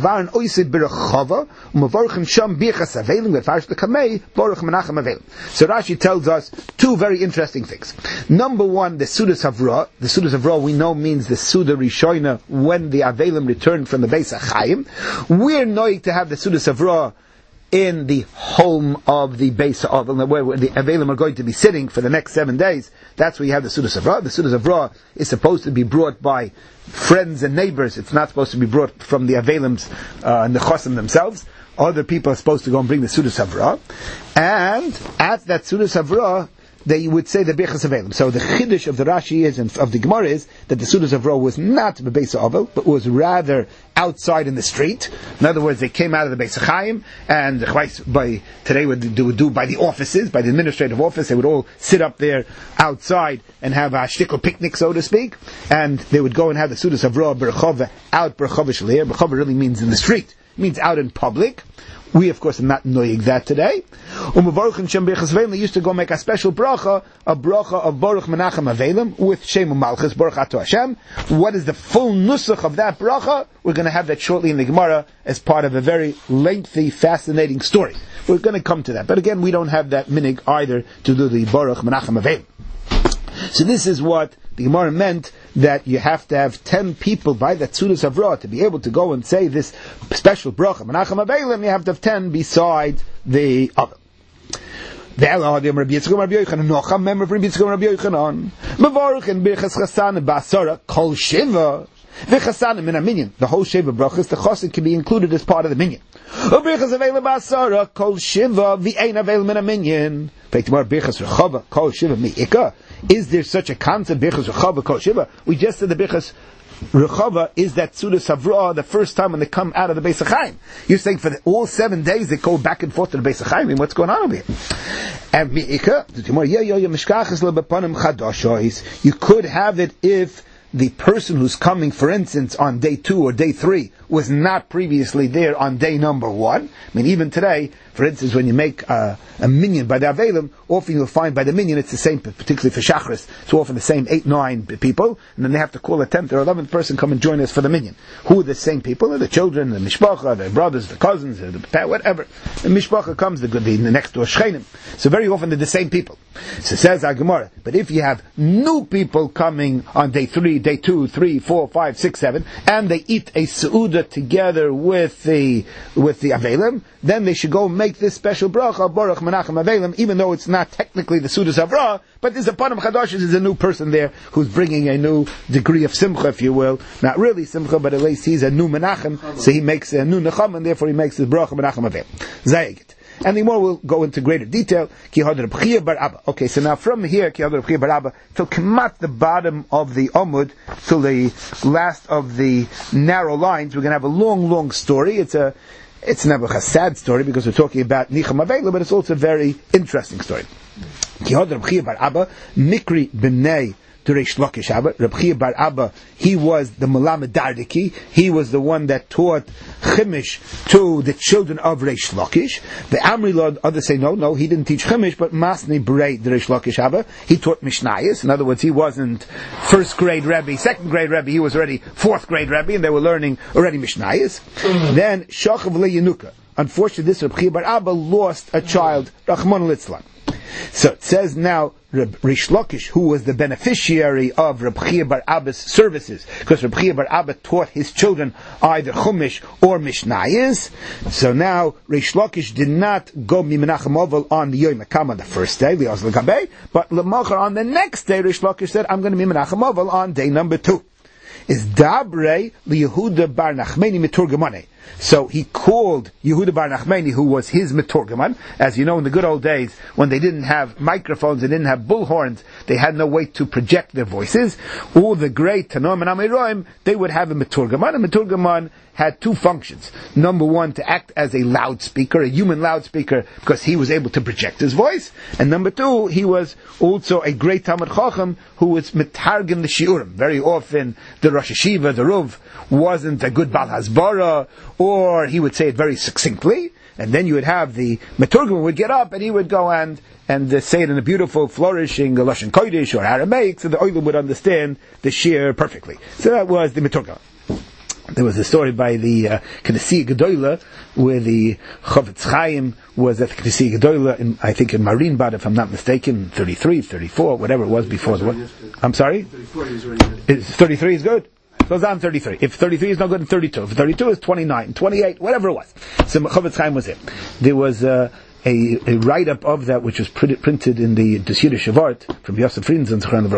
tells us two very interesting things. Number one, the Sudas Havra. The Sudas Havra we know means the Suda Rishoina when the Avelim returned from the Beis HaChaim. We're knowing to have the Sudas Havra in the home of the Beis HaAvel, where the Avelim are going to be sitting for the next 7 days. That's where you have the Sudas Havra. The Sudas Havra is supposed to be brought by friends and neighbors. It's not supposed to be brought from the Avelims and the Chosim themselves. Other people are supposed to go and bring the Sudas Havra. And at that Sudas Havra, they would say the Birchas Avelim. So the Chiddush of the Rashi is, and of the Gemara is, that the Sudas Havra was not the Beis HaAvel, but was rather outside in the street. In other words, they came out of the Beis HaChaim, and today would do by the offices, by the administrative office, they would all sit up there outside and have a shtickle picnic, so to speak, and they would go and have the Sudas Havra Berchava out Berchava Shleir. Berchava really means in the street. It means out in public. We, of course, are not knowing that today. They used to go make a special bracha, a bracha of Baruch Menachem Avelim, with Shem Malchus, Baruch Ato Hashem. What is the full nusach of that bracha? We're going to have that shortly in the Gemara as part of a very lengthy, fascinating story. We're going to come to that. But again, we don't have that minig either to do the Baruch Menachem Avelim. So this is what the Gemara meant, that you have to have 10 people by that Sudas Havra to be able to go and say this special bracha, Menachem Avelim, you have to have 10 besides the other. The Elahadi Rabbi Yitzchak Rabbi Yochanan, Nocham, member of Rabbi Yitzchak Rabbi Yochanan, Mevorach and Birchas Chasanim Ba'asara, Kol Shiva, V'chasanim in a minyan. The whole Sheva brachas, the chosin can be included as part of the minyan. Birchas Avelim Ba'asara, Kol Shiva, V'ein Avelim in a minyan. Birchas Rechava, Kol Shiva Mi'ika. Is there such a concept, Birchas Rechava, Kol Shiva? We just said the Birchas Rechava is that Sudas Havra the first time when they come out of the Beis HaChaim. You're saying for all 7 days they go back and forth to the Beis HaChaim. I mean, what's going on over here? And you could have it if the person who's coming, for instance, on day 2 or day 3 was not previously there on day number 1. I mean, even today, for instance, when you make a minyan by the Avelim, often you'll find by the minyan it's the same, particularly for Shachris, it's often the same 8-9 people, and then they have to call a 10th or 11th person come and join us for the minyan. Who are the same people? They're the children, the mishpacha, the brothers, the cousins, the whatever. The mishpacha comes, the next door shchenim. So very often they're the same people. So says our Gemara, but if you have new people coming on day 3, day 2, 3, 4, 5, 6, 7, and they eat a seudah together with the Avelim, then they should go make this special bracha, Baruch Menachem Avelim, even though it's not technically the Sudas Havra, but there's a Panim Chadash, there's a new person there who's bringing a new degree of Simcha, if you will. Not really Simcha, but at least he's a new Menachem, so he makes a new Necham, and therefore he makes the bracha Menachem Avelim. Zayagit. And the more will go into greater detail. Okay, so now from here, till Kemat, the bottom of the Amud, till the last of the narrow lines, we're going to have a long, long story. It's never a sad story because we're talking about Nicham Avela, but it's also a very interesting story. Mikri b'nei to Reish Lakish Abba. Reb Chia bar Abba, he was the Melamed Dardiki. He was the one that taught Chimish to the children of Reish Lakish. The Amri Lord, others say no, he didn't teach Chimish, but Masni Berei the Reish Lakish Abba. He taught Mishnayos. In other words, he wasn't first grade Rebbe, second grade Rebbe, he was already fourth grade Rebbe, and they were learning already Mishnayos. Then Shachav Le Yenuka. Unfortunately, this Reb Chia bar Abba lost a child, Rachmana litzlan. So it says now, Rish Lakish, who was the beneficiary of Reb Chia bar Abba's services, because Reb Chia bar Abba taught his children either Chumash or Mishnayos. So now Rish Lakish did not go Mimenachem Ovel on the Yom HaKam on the first day, but Lemachar on the next day, Rish Lakish said, I'm going to be Mimenachem Ovel on day number 2. Is Dabre Yehuda bar Nachmeni Meturgamane. So he called Yehuda bar Nachmeni, who was his Meturgaman. As you know, in the good old days, when they didn't have microphones, they didn't have bullhorns, they had no way to project their voices. All the great Tanoim and Amiroim, they would have a Meturgaman. A Meturgaman had 2 functions. Number 1, to act as a loudspeaker, a human loudspeaker, because he was able to project his voice. And number 2, he was also a great Talmid Chacham who was metargim the shiurim. Very often, the Rosh Hashiva, the Ruv, wasn't a good Bal Hasbara, or he would say it very succinctly. And then you would have the Meturgim would get up and he would go and say it in a beautiful, flourishing Lashon Kodesh or Aramaic, so the Oilim would understand the shir perfectly. So that was the Meturgim. There was a story by the Knesset Gedola, where the Chavetz Chaim was at the Knesset Gedola, I think in Marienbad, if I'm not mistaken, 33, 34, whatever it was before the war. I'm sorry? 33 is good? So it's on 33. If 33 is not good, then 32. If 32 is 29, 28, whatever it was. So Chavetz Chaim was there. There was a write-up of that, which was printed in the Yiddish Shavart, from Yosef Friedensson,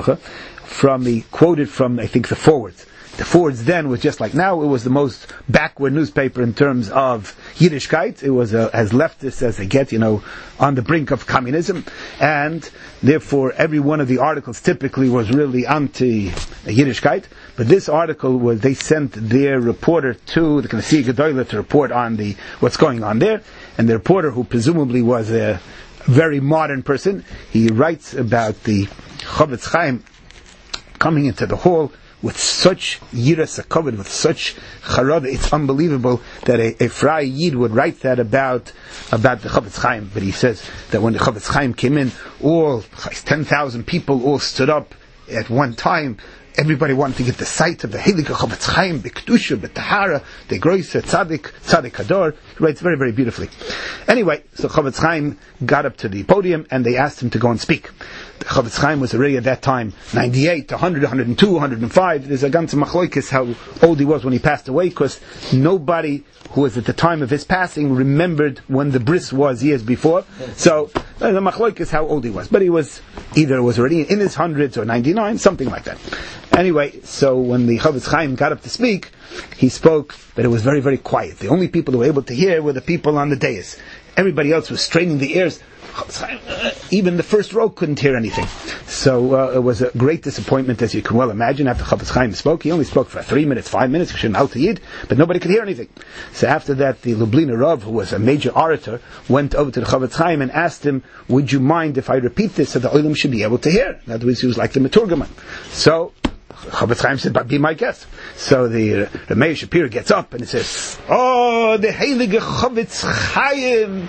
quoted from, I think, the forwards. The forwards then was just like now. It was the most backward newspaper in terms of Yiddishkeit. It was as leftist as they get, on the brink of communism. And therefore, every one of the articles typically was really anti-Yiddishkeit. But this article was, they sent their reporter to the Knesset Gedola to report on what's going on there. And the reporter, who presumably was a very modern person, he writes about the Chavetz Chaim coming into the hall with such yiras hakavod, with such charada. It's unbelievable that a Fry Yid would write that about the Chavetz Chaim. But he says that when the Chavetz Chaim came in, all 10,000 people all stood up at one time. Everybody wanted to get the sight of the Heilige Chavetz Chaim, B'kedusha, B'tahara, the Groise, Tzaddik Hador. He writes very, very beautifully. Anyway, so Chavetz Chaim got up to the podium and they asked him to go and speak. The Chavetz Chaim was already at that time 98, 100, 102, 105. There's a ganze machloikis how old he was when he passed away, because nobody who was at the time of his passing remembered when the bris was years before. So the machloikis how old he was. But he was already in his hundreds or 99, something like that. Anyway, so when the Chavetz Chaim got up to speak, he spoke, but it was very, very quiet. The only people who were able to hear were the people on the dais. Everybody else was straining the ears. Even the first row couldn't hear anything. So it was a great disappointment, as you can well imagine. After Chavetz Chaim spoke, he only spoke for 3 minutes, 5 minutes, but nobody could hear anything. So after that, the Lubliner Rav, who was a major orator, went over to the Chavetz Chaim and asked him, would you mind if I repeat this so the Olim should be able to hear? In other words, he was like the Meturgaman. So Chavetz Chaim said, but be my guest. So the Meir Shapiro gets up and he says, oh, the Heilige Chavetz Chaim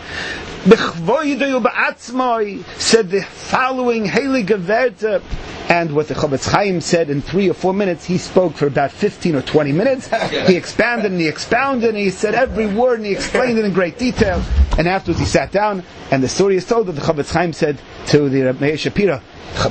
b'chvoidu ba'atzmai said the following Heilige Werte. And what the Chavetz Chaim said in 3 or 4 minutes, he spoke for about 15 or 20 minutes. He expanded and he expounded and he said every word and he explained it in great detail. And afterwards he sat down, and the story is told that the Chavetz Chaim said to the Meir Shapiro, I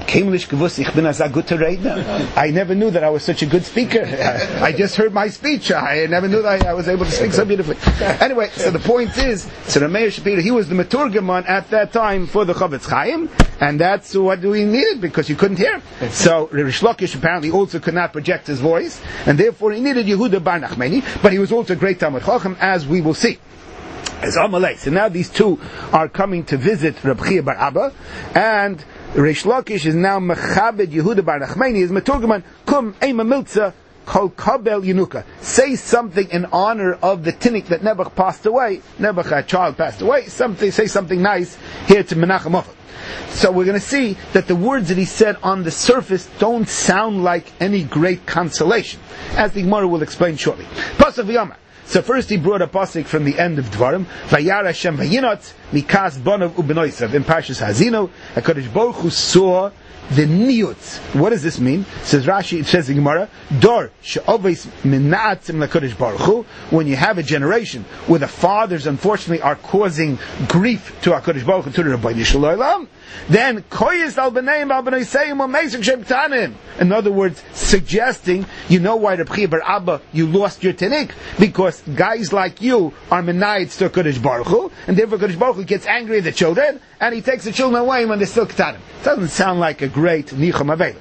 never knew that I was such a good speaker. I just heard my speech. I never knew that I was able to speak so beautifully. Anyway, so the point is, so the Meir Shapiro, he was the Meturgaman at that time for the Chavetz Chaim, and that's what we needed, because you couldn't hear. So Rish Lakish apparently also could not project his voice, and therefore he needed Yehuda bar Nachmeni, but he was also a great Talmid Chacham, as we will see. As Amalei. So now these two are coming to visit Reb Chia bar Abba, and Rish Lakish is now Mechabed Yehuda bar Nachmeni, is Meturgaman, Kum Eima Miltza, Kol Kabel Yenuka. Say something in honor of the Tinnik that Nebuch passed away. Nebuch, a child, passed away. Say something nice here to Menachem Ophel. So we're going to see that the words that he said on the surface don't sound like any great consolation, as the Gemara will explain shortly. Pasuk v'yamar, So first he brought a pasuk from the end of Dvarim, Vayar Hashem vayinot mikas bonav ubenoisav. In Parshas Hazino, HaKadosh Baruch Hu saw the niyut. What does this mean? Says Rashi, it says in Gemara, Dor she'oveis mina'atzim LaKadosh Baruch Hu. When you have a generation where the fathers unfortunately are causing grief to HaKadosh Baruch Hu, to the Rabbeinu Shalom, then koyis al b'neim al b'noisayim al meisik shem tanim. In other words, suggesting, you know why Reb Chia bar Abba, you lost your tenik, because guys like you are menayids to HaKadosh Baruch Hu, and therefore HaKadosh Baruch Hu gets angry at the children, and he takes the children away when they're still ketanim. Doesn't sound like a great nicham avela.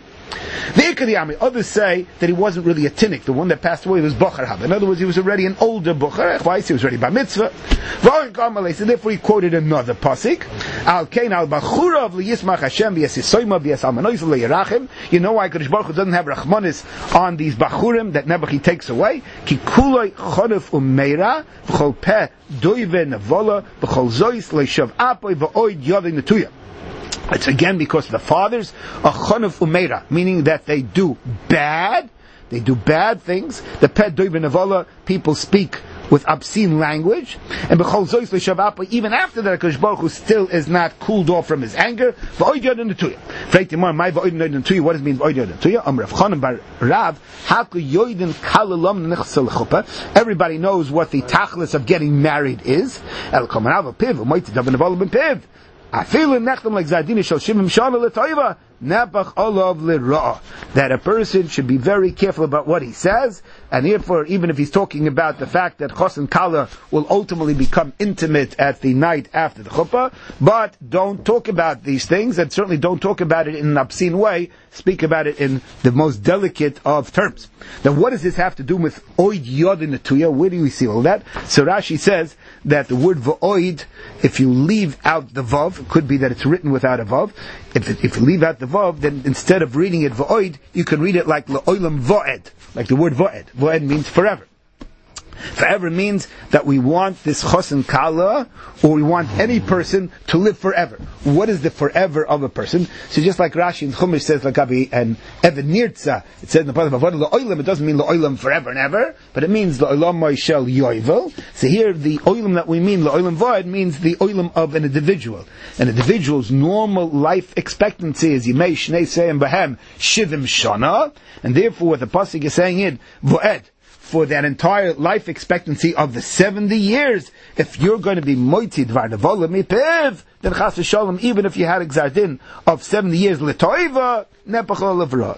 Others say that he wasn't really a tinnik. The one that passed away was Bochar Haba. In other words, he was already an older Bochar. He was already bar mitzvah. So therefore he quoted another pasuk. Al kein al bachurav liyismach Hashem v'yasisoyma v'yasalmanois leyarachim. You know why Kadosh Baruch Hu doesn't have rachmanis on these bachurim that Nebuchadnezzar takes away? Ki kuloi chodef umeira v'chol peh doive nevola v'chol zois leishav apoy v'oid yodin netuya. It's again because the fathers are chonuf umeira, meaning that they do bad things. The pet doiv nevola, people speak with obscene language, and b'chol zois leishavapa, even after that, HaKadosh Baruch Hu still is not cooled off from his anger. V'oid yodin netuya. Freitimor, my v'oid yodin netuya. What does it mean v'oid yodin netuya? Rav Chanan bar Rav, haku yodin kalalam nechsel chuppah. Everybody knows what the tachlis of getting married is. El komanav piv u'moitzi daven nevola ben piv. I feel in Nechtam like Zadini shall shivim shana l'toiva nepach olav l'ra'ah. That a person should be very careful about what he says, and therefore, even if he's talking about the fact that chos and kala will ultimately become intimate at the night after the chuppah, but don't talk about these things, and certainly don't talk about it in an obscene way. Speak about it in the most delicate of terms. Now, what does this have to do with oid yodin netuya? Where do we see all that? So Rashi says that the word v'oid, if you leave out the vav, it could be that it's written without a vav. If you leave out the vav, then instead of reading it v'oid, you can read it like l'olam v'oed, like the word v'oed. V'oed means forever. Forever means that we want this chos and kala, or we want any person to live forever. What is the forever of a person? So just like Rashi in Chumash says, lakabi and even nirtza, it says in the part of avodah la'olam, it doesn't mean la'olam forever and ever, but it means la'olam moishel yoivel. So here the olam that we mean, la'olam void, means the olam of an individual. An individual's normal life expectancy is yimei shnei seim bahem shivim shana, and therefore what the pasuk is saying in voed, for that entire life expectancy of the 70 years, if you're going to be moitzi dvar nevola mipiv, then chas v'shalom, even if you had a gzardin of 70 years l'toiva, nepach l'vra.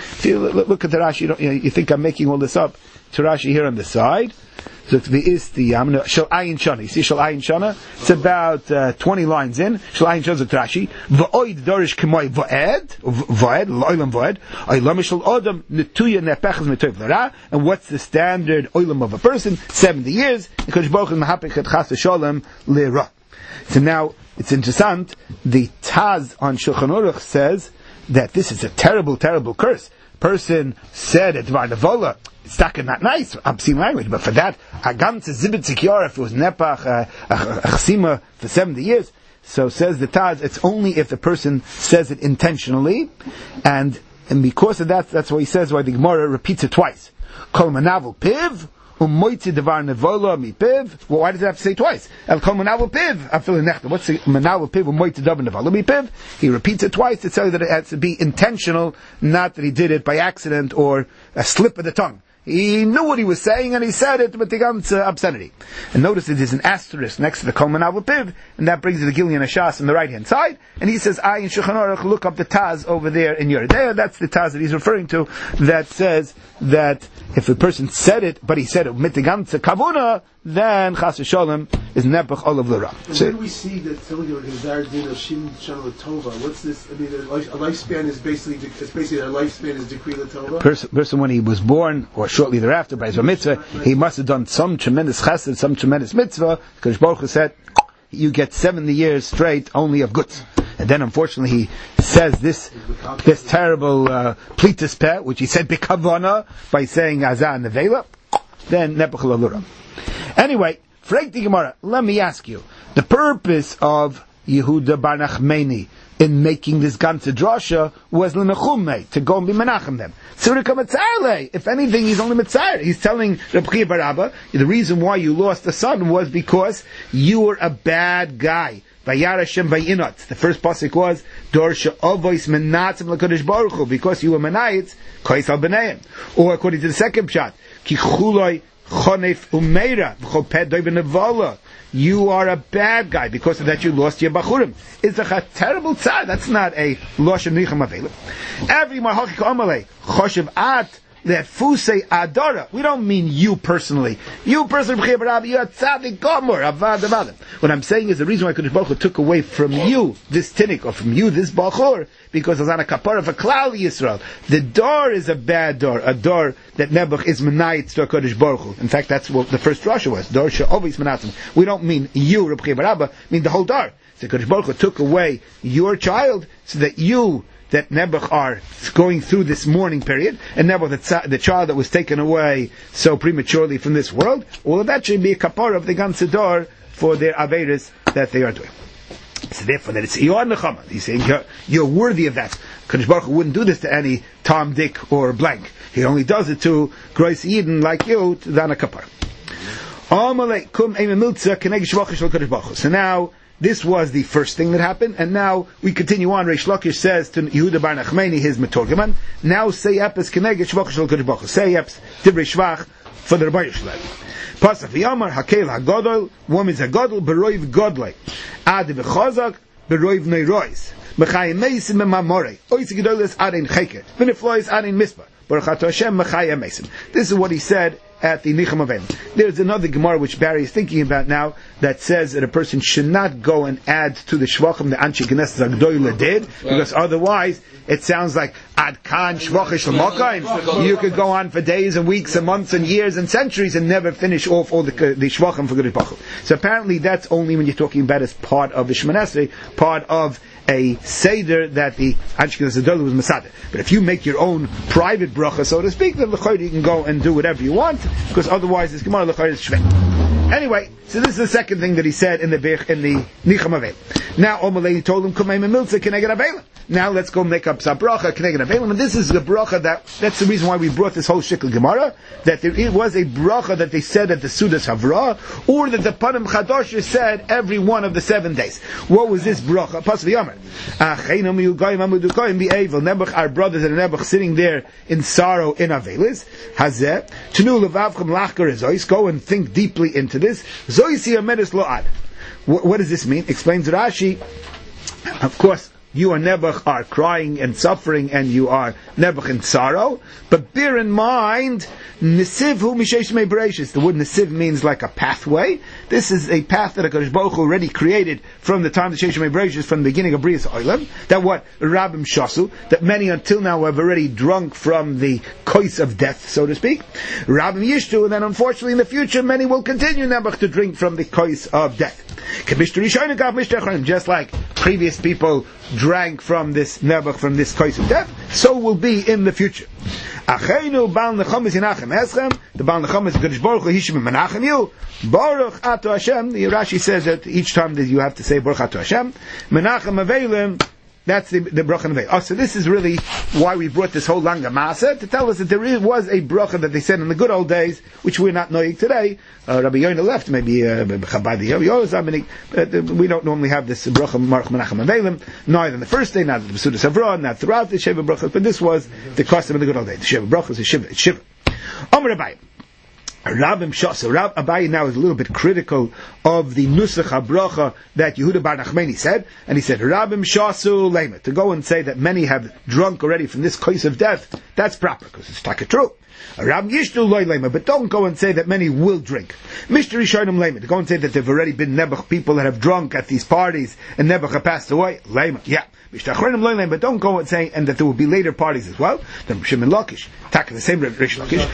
Look at the Rashi, you think I'm making all this up. To Rashi here on the side. So it's the shal ayin shana. You see shal ayin shana? It's about 20 lines in. Shal ayin shana Rashi. V'oid dorish k'moy v'ed l'olam v'ed. Olam shal adam netuya nepechas metoiv l'ra. And what's the standard olam of a person? 70 years. Because Baruch Hu mahapich et chas v'shalom l'ra. So now it's interesting. The Taz on Shulchan Aruch says that this is a terrible, terrible curse. Person said at Dvar Nevola, it's not nice, obscene language, but for that, a ganze zibit zikyar, if it was nepach, a chsima for 70 years, so says the Taz, it's only if the person says it intentionally, and because of that, that's why he says, why the Gemara repeats it twice. Kol manavel piv, umoitzi devar nevola mi piv. Well, why does it have to say twice? El kol manavel piv, afil nechta. What's the manavel piv, umoitzi devar nevola mi piv? He repeats it twice to tell you that it has to be intentional, not that he did it by accident or a slip of the tongue. He knew what he was saying and he said it, but the ganze obscenity. And notice that there's an asterisk next to the Kol Manav Piv, and that brings you the Gilyon Hashas on the right hand side. And he says, I in Shulchan Aruch, look up the Taz over there in Yoreh De'ah. That's the Taz that he's referring to, that says that if a person said it, but he said it mit the ganze kavuna, then Chas v'Shalom is nepach olav l'ra. Where do we see that telling you Gazar Din of Shin Shana Tova? What's this? I mean, a lifespan is basically a lifespan is decree Tova. Person when he was born or shortly thereafter by his mitzvah, he must have done some tremendous chesed, some tremendous mitzvah. Because Baruch Hu said, you get 70 years straight only of goods. And then unfortunately he says this terrible plitus peh, which he said bikavana by saying azah nevela. Then nepach olav l'ra. Anyway, Frek the Gemara, let me ask you, the purpose of Yehuda bar Nachmani in making this ganze drasha was l'nechume, to go and be menachem them. If anything, he's only mitzayir. He's telling Reb Chia bar Abba, the reason why you lost a son was because you were a bad guy. Vayar Hashem vayinot. The first pasuk was Dorsha Ovois Menatzim LaKadosh Baruch Hu, because you were menayitz Kois al B'neiim. Or according to the second pshat, Ki Chuloi Chonef Umeira V'choped Doi B'nevola. You are a bad guy because of that. You lost your bachurim. It's a terrible tzad. That's not a losh of nicham avela. Every marhachik amalei choshev at that fusei adora. We don't mean you personally. You personally, you're a tzaddik gomor avad avad. What I'm saying is the reason why Kadosh Baruch Hu took away from you this tinnik, or from you this bachur, because it's on a kapara of a klal Yisrael. The door is a bad door, a door that Nebuch is menayitz to Kadosh Baruch Hu. In fact, that's what the first drasha was. Door she'ovis menatzim. We don't mean you, Reb Chia bar Abba, mean the whole door. So Kadosh Baruch Hu took away your child so that you, that Nebuch, are going through this mourning period, and Nebuch, the child that was taken away so prematurely from this world, all of that should be a kapara of the ganze door for their averis that they are doing. So therefore, that it's Iyar Nechama. He's saying you're worthy of that. Kadosh Baruch Hu wouldn't do this to any Tom, Dick, or blank. He only does it to Grois Eden like you, to Dana Kapar. So now, this was the first thing that happened, and now we continue on. Reish Lakish says to Yehuda bar Nachmani, his Metorgaman, now say epes keneged shvach shel Kadosh Baruch Hu. Say epes divrei shvach for the Rebbeinu Shalom. Pasach v'yamar hakel hagadol, woman's hagadol beroiv godlei, ad v'chazak beroiv neirois, mechayim meisim memamorei, oitz gedoles adein cheket, v'neflois adein mispa, baruch ato Hashem mechayim meisim. This is what he said at the Nicham Avim. There's another Gemara which Barry is thinking about now that says that a person should not go and add to the Shvachim the Anshe Knesset Zagdoyle did, because otherwise it sounds like Ad Kan Shvachish L'Mokayim. You could go on for days and weeks and months and years and centuries and never finish off all the Shvachim for Kadosh Baruch Hu. So apparently that's only when you're talking about as part of the Shemoneh Esrei, part of a Seder that the Anshe Knesset Zagdoyle was Masada. But if you make your own private bracha, so to speak, then l'chayr you can go and do whatever you want, because otherwise this Gemara l'chayr is shvei. Anyway, so this is the second thing that he said in the Nicham Avim. Now Omalei told him, Kumeim Miltza Keneged Avelim. Now let's go make up some bracha Keneged Avelim, and this is the bracha that's the reason why we brought this whole Shikl Gemara, that there was a bracha that they said at the Sudas Havra, or that the Panim Chadosh said every one of the 7 days. What was this bracha? Pasuk Yomer. Acheinam Yugayim Amudukoyim Be'Avel. Nebuch, our brothers and Nebuch sitting there in sorrow in Avelis. Hazeh. Tenu Levavchem Lachker Ezois. Go and think deeply into this. Zoisi Amedis Lo'ad. What does this mean? Explains Rashi. Of course, you and Nebuch are crying and suffering, and you are Nebuch in sorrow. But bear in mind, Nesiv hu mishesh mei bereishis. The word Nesiv means like a pathway. This is a path that HaKadosh Baruch Hu already created from the time of Shesh mei bereishis, from the beginning of Brias Olam. That what Rabbim Shasu, that many until now have already drunk from the kois of death, so to speak. Rabbim Yishtu, and then unfortunately in the future many will continue Nebuch to drink from the kois of death. Just like previous people drank from this Nebuch, from this kois of death, so will be in the future. Acheinu Baal Nechama Yinachem Eschem. The Baal Nechama is Kadosh Baruch Hu Hishim Menachem you. Baruch Ato Hashem. The Rashi says that each time that you have to say Baruch Ato Hashem, Menachem Avelim. That's the bracha Nevei. Oh, so this is really why we brought this whole Langa Masa, to tell us that there was a bracha that they said in the good old days, which we're not knowing today. Rabbi Yoina left, maybe Chabad we don't normally have this bracha Baruch Menachem Avelim, neither in the first day, not the Besudas Havra, not throughout the Sheva brachas, but this was the custom of the good old days. The Sheva brachas is Shiva. Amar Rabbi. Rabbim Shas. Rab Abayi now is a little bit critical of the Nusach HaBracha that Yehuda bar Nachmani said, and he said, Rabbim Shasu Leimet, to go and say that many have drunk already from this case of death, that's proper, because it's taka true. Rab Yishtu Loi Leimet, but don't go and say that many will drink. Mishter Rishonim Leimet, to go and say that there have already been Nebuch people that have drunk at these parties, and Nebuch have passed away, Leimet, yeah. But don't go and say, and that there will be later parties as well. Then Shimon Lakish, attack the same Rish Lakish.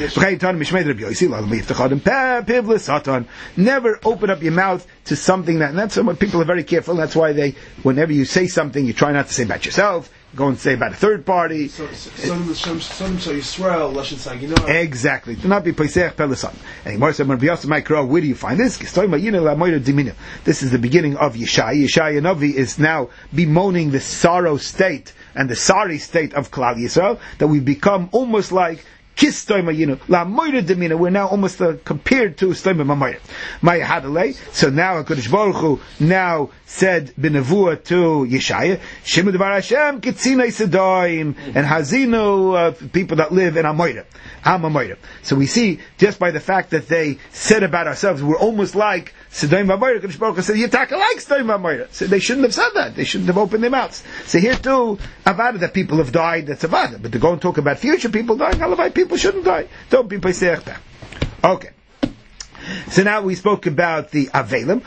Never open up your mouth to something that, and that's what people are very careful. That's why whenever you say something, you try not to say about yourself. go and say about a third party. So Yisrael, Lashon Saginah. Exactly. Do not be Pesach Pelisan. And Gemara said, where do you find this? This is the beginning of Yeshaya. Yeshaya Navi is now bemoaning the sorrow state and the sorry state of Klal Yisrael, that we become almost like we're now almost compared to Stoima Mamayr. Maya Hadalei. So now HaKadosh Baruch Hu now said B'Nevuah to Yeshaya, Shemu Devar Hashem Kitzinei Sedoim, and Hazinu, people that live in Amoyra. So we see, just by the fact that they said about ourselves, we're almost like Sedoim Amoyra. HaKadosh Baruch Hu said, you're talking like Sedoim Amoyra. So they shouldn't have said that. They shouldn't have opened their mouths. So here too, Avada, that people have died, that's Avada. But to go and talk about future people dying, Halavai, people shouldn't die. Don't be Pesach. Okay. So now we spoke about the Avelim.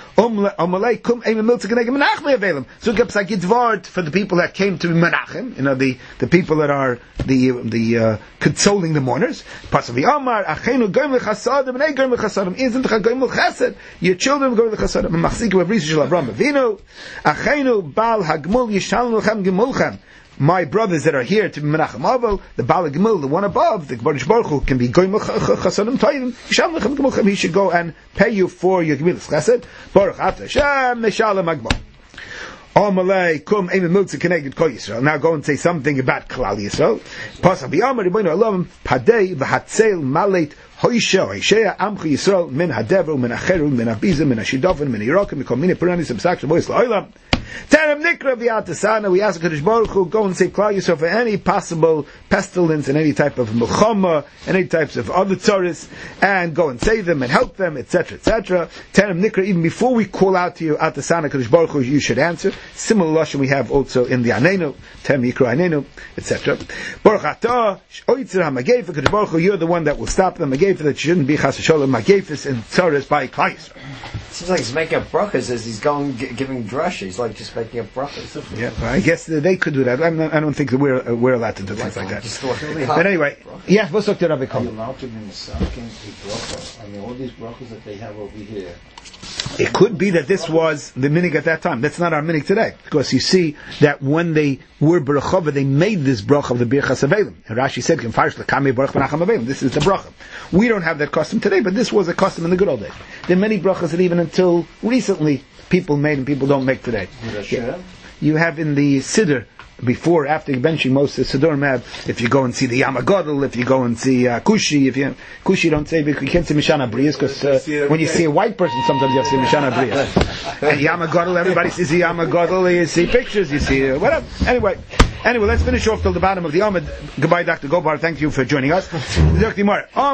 So for the people that came to Menachem, the people that are the consoling the mourners. Your children go to the Chasadim. My brothers that are here to be Menachem Avel, the Bala Gemil, the one above, the Baruch Baruch Hu, can be going Chasadim Toyim. He should go and pay you for your Gemilas Chesed. Baruch Ata Hashem Neshalem Agmol. Amalei kum emi miltze connected Kol Yisrael. Now go and say something about Klal Yisrael. Pasal b'Amar Ribono Olam Padei v'Hatzel Malet Hoisha Hoishea Amcha Yisrael min Hadever min Acheru min Abizim min Ashidovin min Irokim mikol mini Puranis B'Sak Shabois La'olam. Terem Nikra v'Yatasana. We ask HaKadosh Baruch Hu, go and save Klal Yisrael for any possible pestilence and any type of Milchama and any types of other tzaris, and go and save them and help them, etc., etc. Terem Nikra, even before we call out to you Atasana HaKadosh Baruch Hu, you should answer. Similar lashon we have also in the Anenu, Terem Yikra Anenu, etc. Baruch Atah Oitzer HaMagef, HaKadosh Baruch Hu, you're the one that will stop them. Magef that shouldn't be Chas V'Sholem Magefis and tzaris by Klal Yisrael. Seems like he's making up brachas as he's going giving drush. He's like just making up brachas. Yeah, well, I guess they could do that. I don't think that we're allowed to do things like that. But anyway, yeah, what's Dr. Rabbi Are you allowed to be misaking a bracha? I mean, all these brachas that they have over here. It could be that this was the minig at that time. That's not our minig today, because you see that when they were berachava, they made this bracha of the birchas avelim. And Rashi said, this is the bracha. We don't have that custom today, but this was a custom in the good old days. There are many brachas that even until recently people made and people don't make today. Yeah. You have in the Siddur, before, after benching most of the Siddur Mab, if you go and see the Yama Gadol, if you go and see Kushi, Kushi don't say, because you can't see Mishana Brias, because when you see a white person, sometimes you have to see Mishana Brias. And Yama Gadol, everybody sees the Yama Gadol, you see pictures, you see whatever. Anyway, let's finish off till the bottom of the Amud. Goodbye, Dr. Gobar, thank you for joining us. We learned in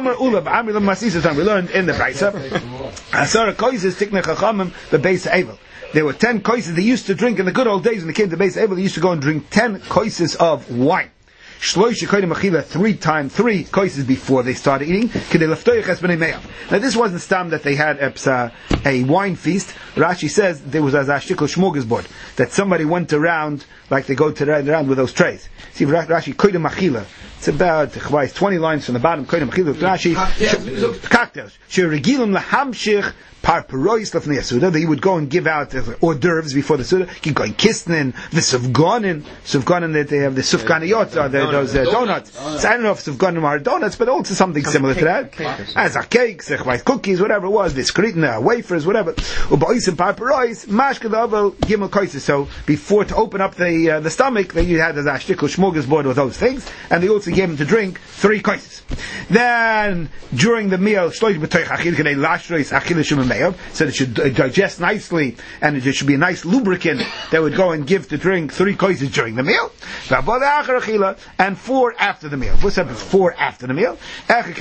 the Braisa, Asara Koizes Tikne Chachamim, the Beis Evil. There were 10 koises they used to drink in the good old days when they came to Beis Evil. They used to go and drink 10 koises of wine. Shloisha koidim achila, 3 koises before they started eating. Now this wasn't stam that they had a wine feast. Rashi says there was a shtikl smorgasbord, that somebody went around like they go around with those trays. See Rashi koidim achila. It's about 20 lines from the bottom. Koidim achila. Rashi cocktails. Sheregilim lahamshich. Parparois lefnei Suda, that he would go and give out hors d'oeuvres before the Suda. He'd go in Kisnin, the Sufganin that they have, the Sufganiyot, or those donuts. So I don't know if Sufganim are donuts, but also something similar to that. As a cake, white cookies, whatever it was, the skritna, wafers, whatever. Ubois and Parparois, mashkadavel, gimel koises. So before, to open up the stomach, they had a shtikl smorgasbord with those things, and they also gave him to drink 3 koises. Then, during the meal, so it should digest nicely, and it should be a nice lubricant that would go and give to drink 3 koises during the meal, and 4 after the meal. What's up with 4 after the meal? There are 4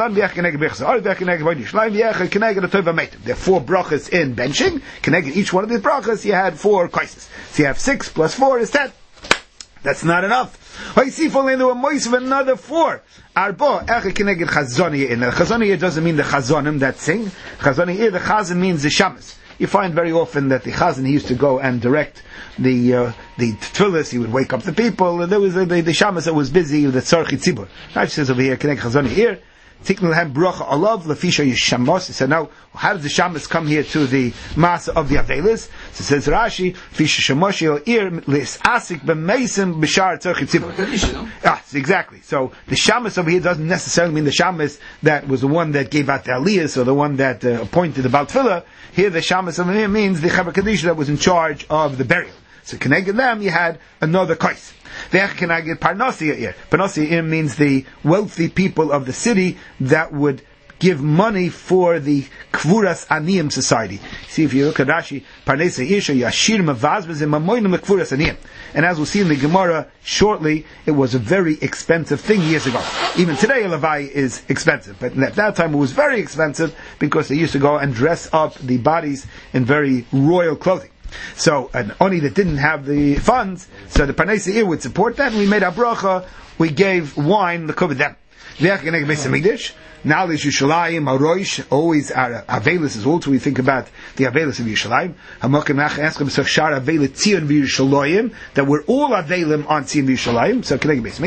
brachas in benching. Connected each one of these brachas, you had 4 koises. So you have 6 plus 4 is 10. That's not enough. I see only another 4. Arba keneged chazoniya. In the chazoniya doesn't mean the chazonim that sing. Chazoniya, the chazan means the shamas. You find very often that the chazan, he used to go and direct the tefillas. He would wake up the people. And there was the shamas that was busy with the tzarchi tzibur. Rashi says over here, keneged chazoniya here. Tiknu lehem bracha olav lefisha yishamos. He said, now, how does the shamas come here to the masa of the avelis? So says Rashi, fisha shamosh yo'ir lis asik b'meisim b'shar tzorchi tzibur. Exactly. So the shamas over here doesn't necessarily mean the shamas that was the one that gave out the aliyahs or the one that appointed the Baal Tefillah. Here the shamas over here means the Chaver Kadisha that was in charge of the burial. So connected them, you had another kais. Parnasi means the wealthy people of the city that would give money for the Kvuras Aniyim society. See, if you look at Rashi, Parnasi Isha Yashir Mavazbaz and Mamoinim Kvuras Aniyim. And as we'll see in the Gemara shortly, it was a very expensive thing years ago. Even today, a Levai is expensive, but at that time it was very expensive because they used to go and dress up the bodies in very royal clothing. So an oni that didn't have the funds, so the Parnasi Ir would support that, and we made our bracha, we gave wine to cover them. Now there's Yushalayim, Aroish, always our Avelis is also, we think about the Avelis of Yushalayim. That we're all Avelim on Tzion Yushalayim. So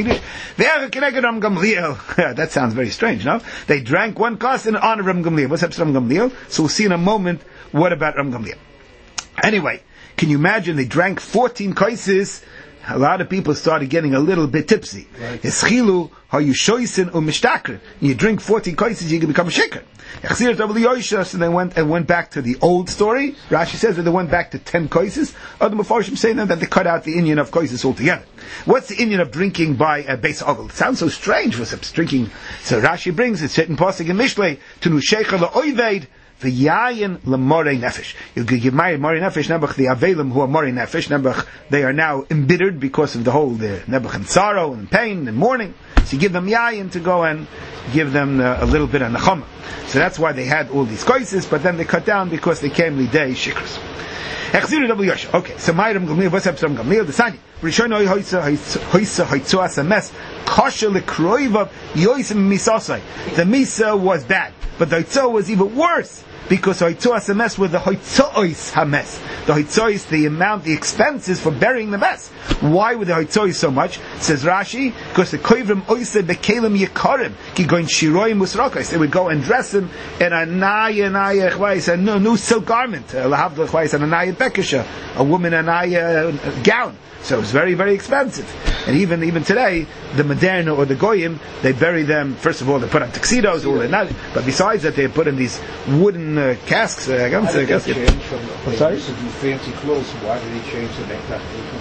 that sounds very strange, no? They drank one glass in honor of Ram Gamliel. What's up to Ram Gamliel? So we'll see in a moment what about Ram Gamliel. Anyway, can you imagine they drank 14 kaises? A lot of people started getting a little bit tipsy. Eschilu, how you shoysin umishtakr. You drink 14 kaises, you can become a shaker. So they went back to the old story. Rashi says that they went back to 10 kaises. Other Mefarshim say that they cut out the inyan of kaises altogether. What's the inyan of drinking by a base ogle? It sounds so strange for some drinking. So Rashi brings it, certain pasuk in Mishlei, to nu sheikha la'oiveid, v'yayin l'morei nefesh. You could give morei nefesh, nebuch the avelim who are morei nefesh, nebuch they are now embittered because of the whole nebuch and sorrow and pain and mourning. So you give them yayin to go and give them a little bit of nechama. So that's why they had all these koises, but then they cut down because they came lidei shikras. Okay, so Mayram Gamliel, what's up to Ram Gamliel? The Sanya. Rishono hoysa hoytzuas ames kasha lekroivav yoisim misasai. The misa was bad, but the hoytzo was even worse because hoytzuas ames were the hoytzois hames. The hoytzois, the amount, the expenses for burying the mess. Why were the hoytzois so much? Says Rashi, because the koivrim oise bekelim yekarim ki goin shiroim musrakos. They would go and dress him in a naya chvais, a new silk garment, lahavdil chvais, and a naya bekisha, a woman a naya gown. So it was very, very expensive. And even today, the Moderna or the Goyim, they bury them, first of all, they put on tuxedos, but besides that, they put in these wooden casks. Why did they change from fancy clothes? Why did they change to make that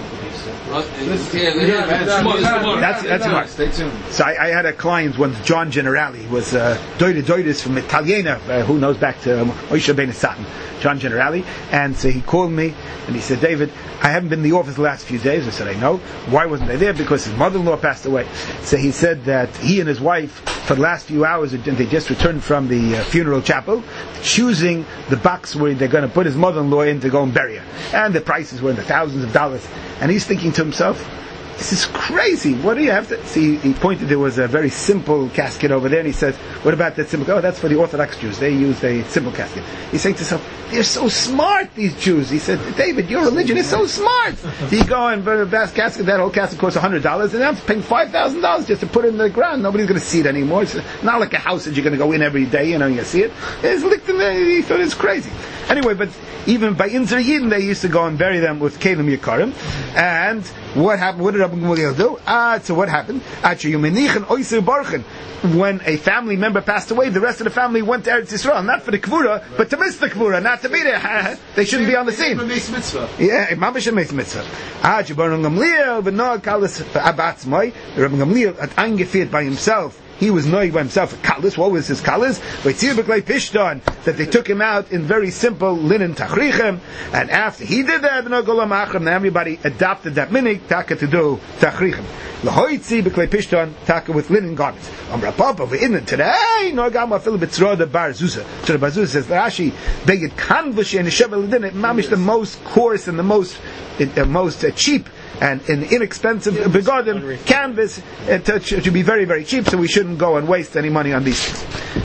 That's smart. Stay tuned. So I had a client once, John Generali. He was Doides from Italiana, who knows back to Moshe Ben Satan, John Generali. And so he called me and he said, David, I haven't been in the office the last few days. I said, I know. Why wasn't I there? Because his mother-in-law passed away. So he said that he and his wife, for the last few hours, they just returned from the funeral chapel, choosing the box where they're going to put his mother-in-law in to go and bury her. And the prices were in the thousands of dollars. And he's thinking to himself, this is crazy. What do you have to see? He pointed, there was a very simple casket over there, and he said, what about that simple? Oh, that's for the Orthodox Jews. They use a simple casket. He's saying to himself, they're so smart, these Jews. He said, David, your religion is so smart. So you go and buy a vast casket, that whole casket costs $100, and I'm paying $5,000 just to put it in the ground. Nobody's going to see it anymore. It's not like a house that you're going to go in every day, you see it. It's licked in there. He thought it's crazy. Anyway, but even by Inzer Yidin, they used to go and bury them with Kelim Yekarim. And what happened? What did Rabbi Gamliel do? So what happened? When a family member passed away, the rest of the family went to Eretz Yisrael, not for the Kvura, but to miss the Kvura, not to be there. They shouldn't be on the scene. Yeah, Mamash and Meis Mitzvah. Rabbi Gamliel had eingeführt by himself. He was knowing by himself a kalis. What was his kalis? That they took him out in very simple linen tachrichem, and after he did that, everybody adopted that minig taka to do tachrichem. Lahoitzi b'klei pishton taka with linen garments. Amrapapa v'idna today no gama fil b'tzroda bar zuza. So the bar zuza says Rashi beged kanvush and shevel linen mamish the most coarse and the most cheap and an inexpensive begotten canvas to be very, very cheap, so we shouldn't go and waste any money on these things.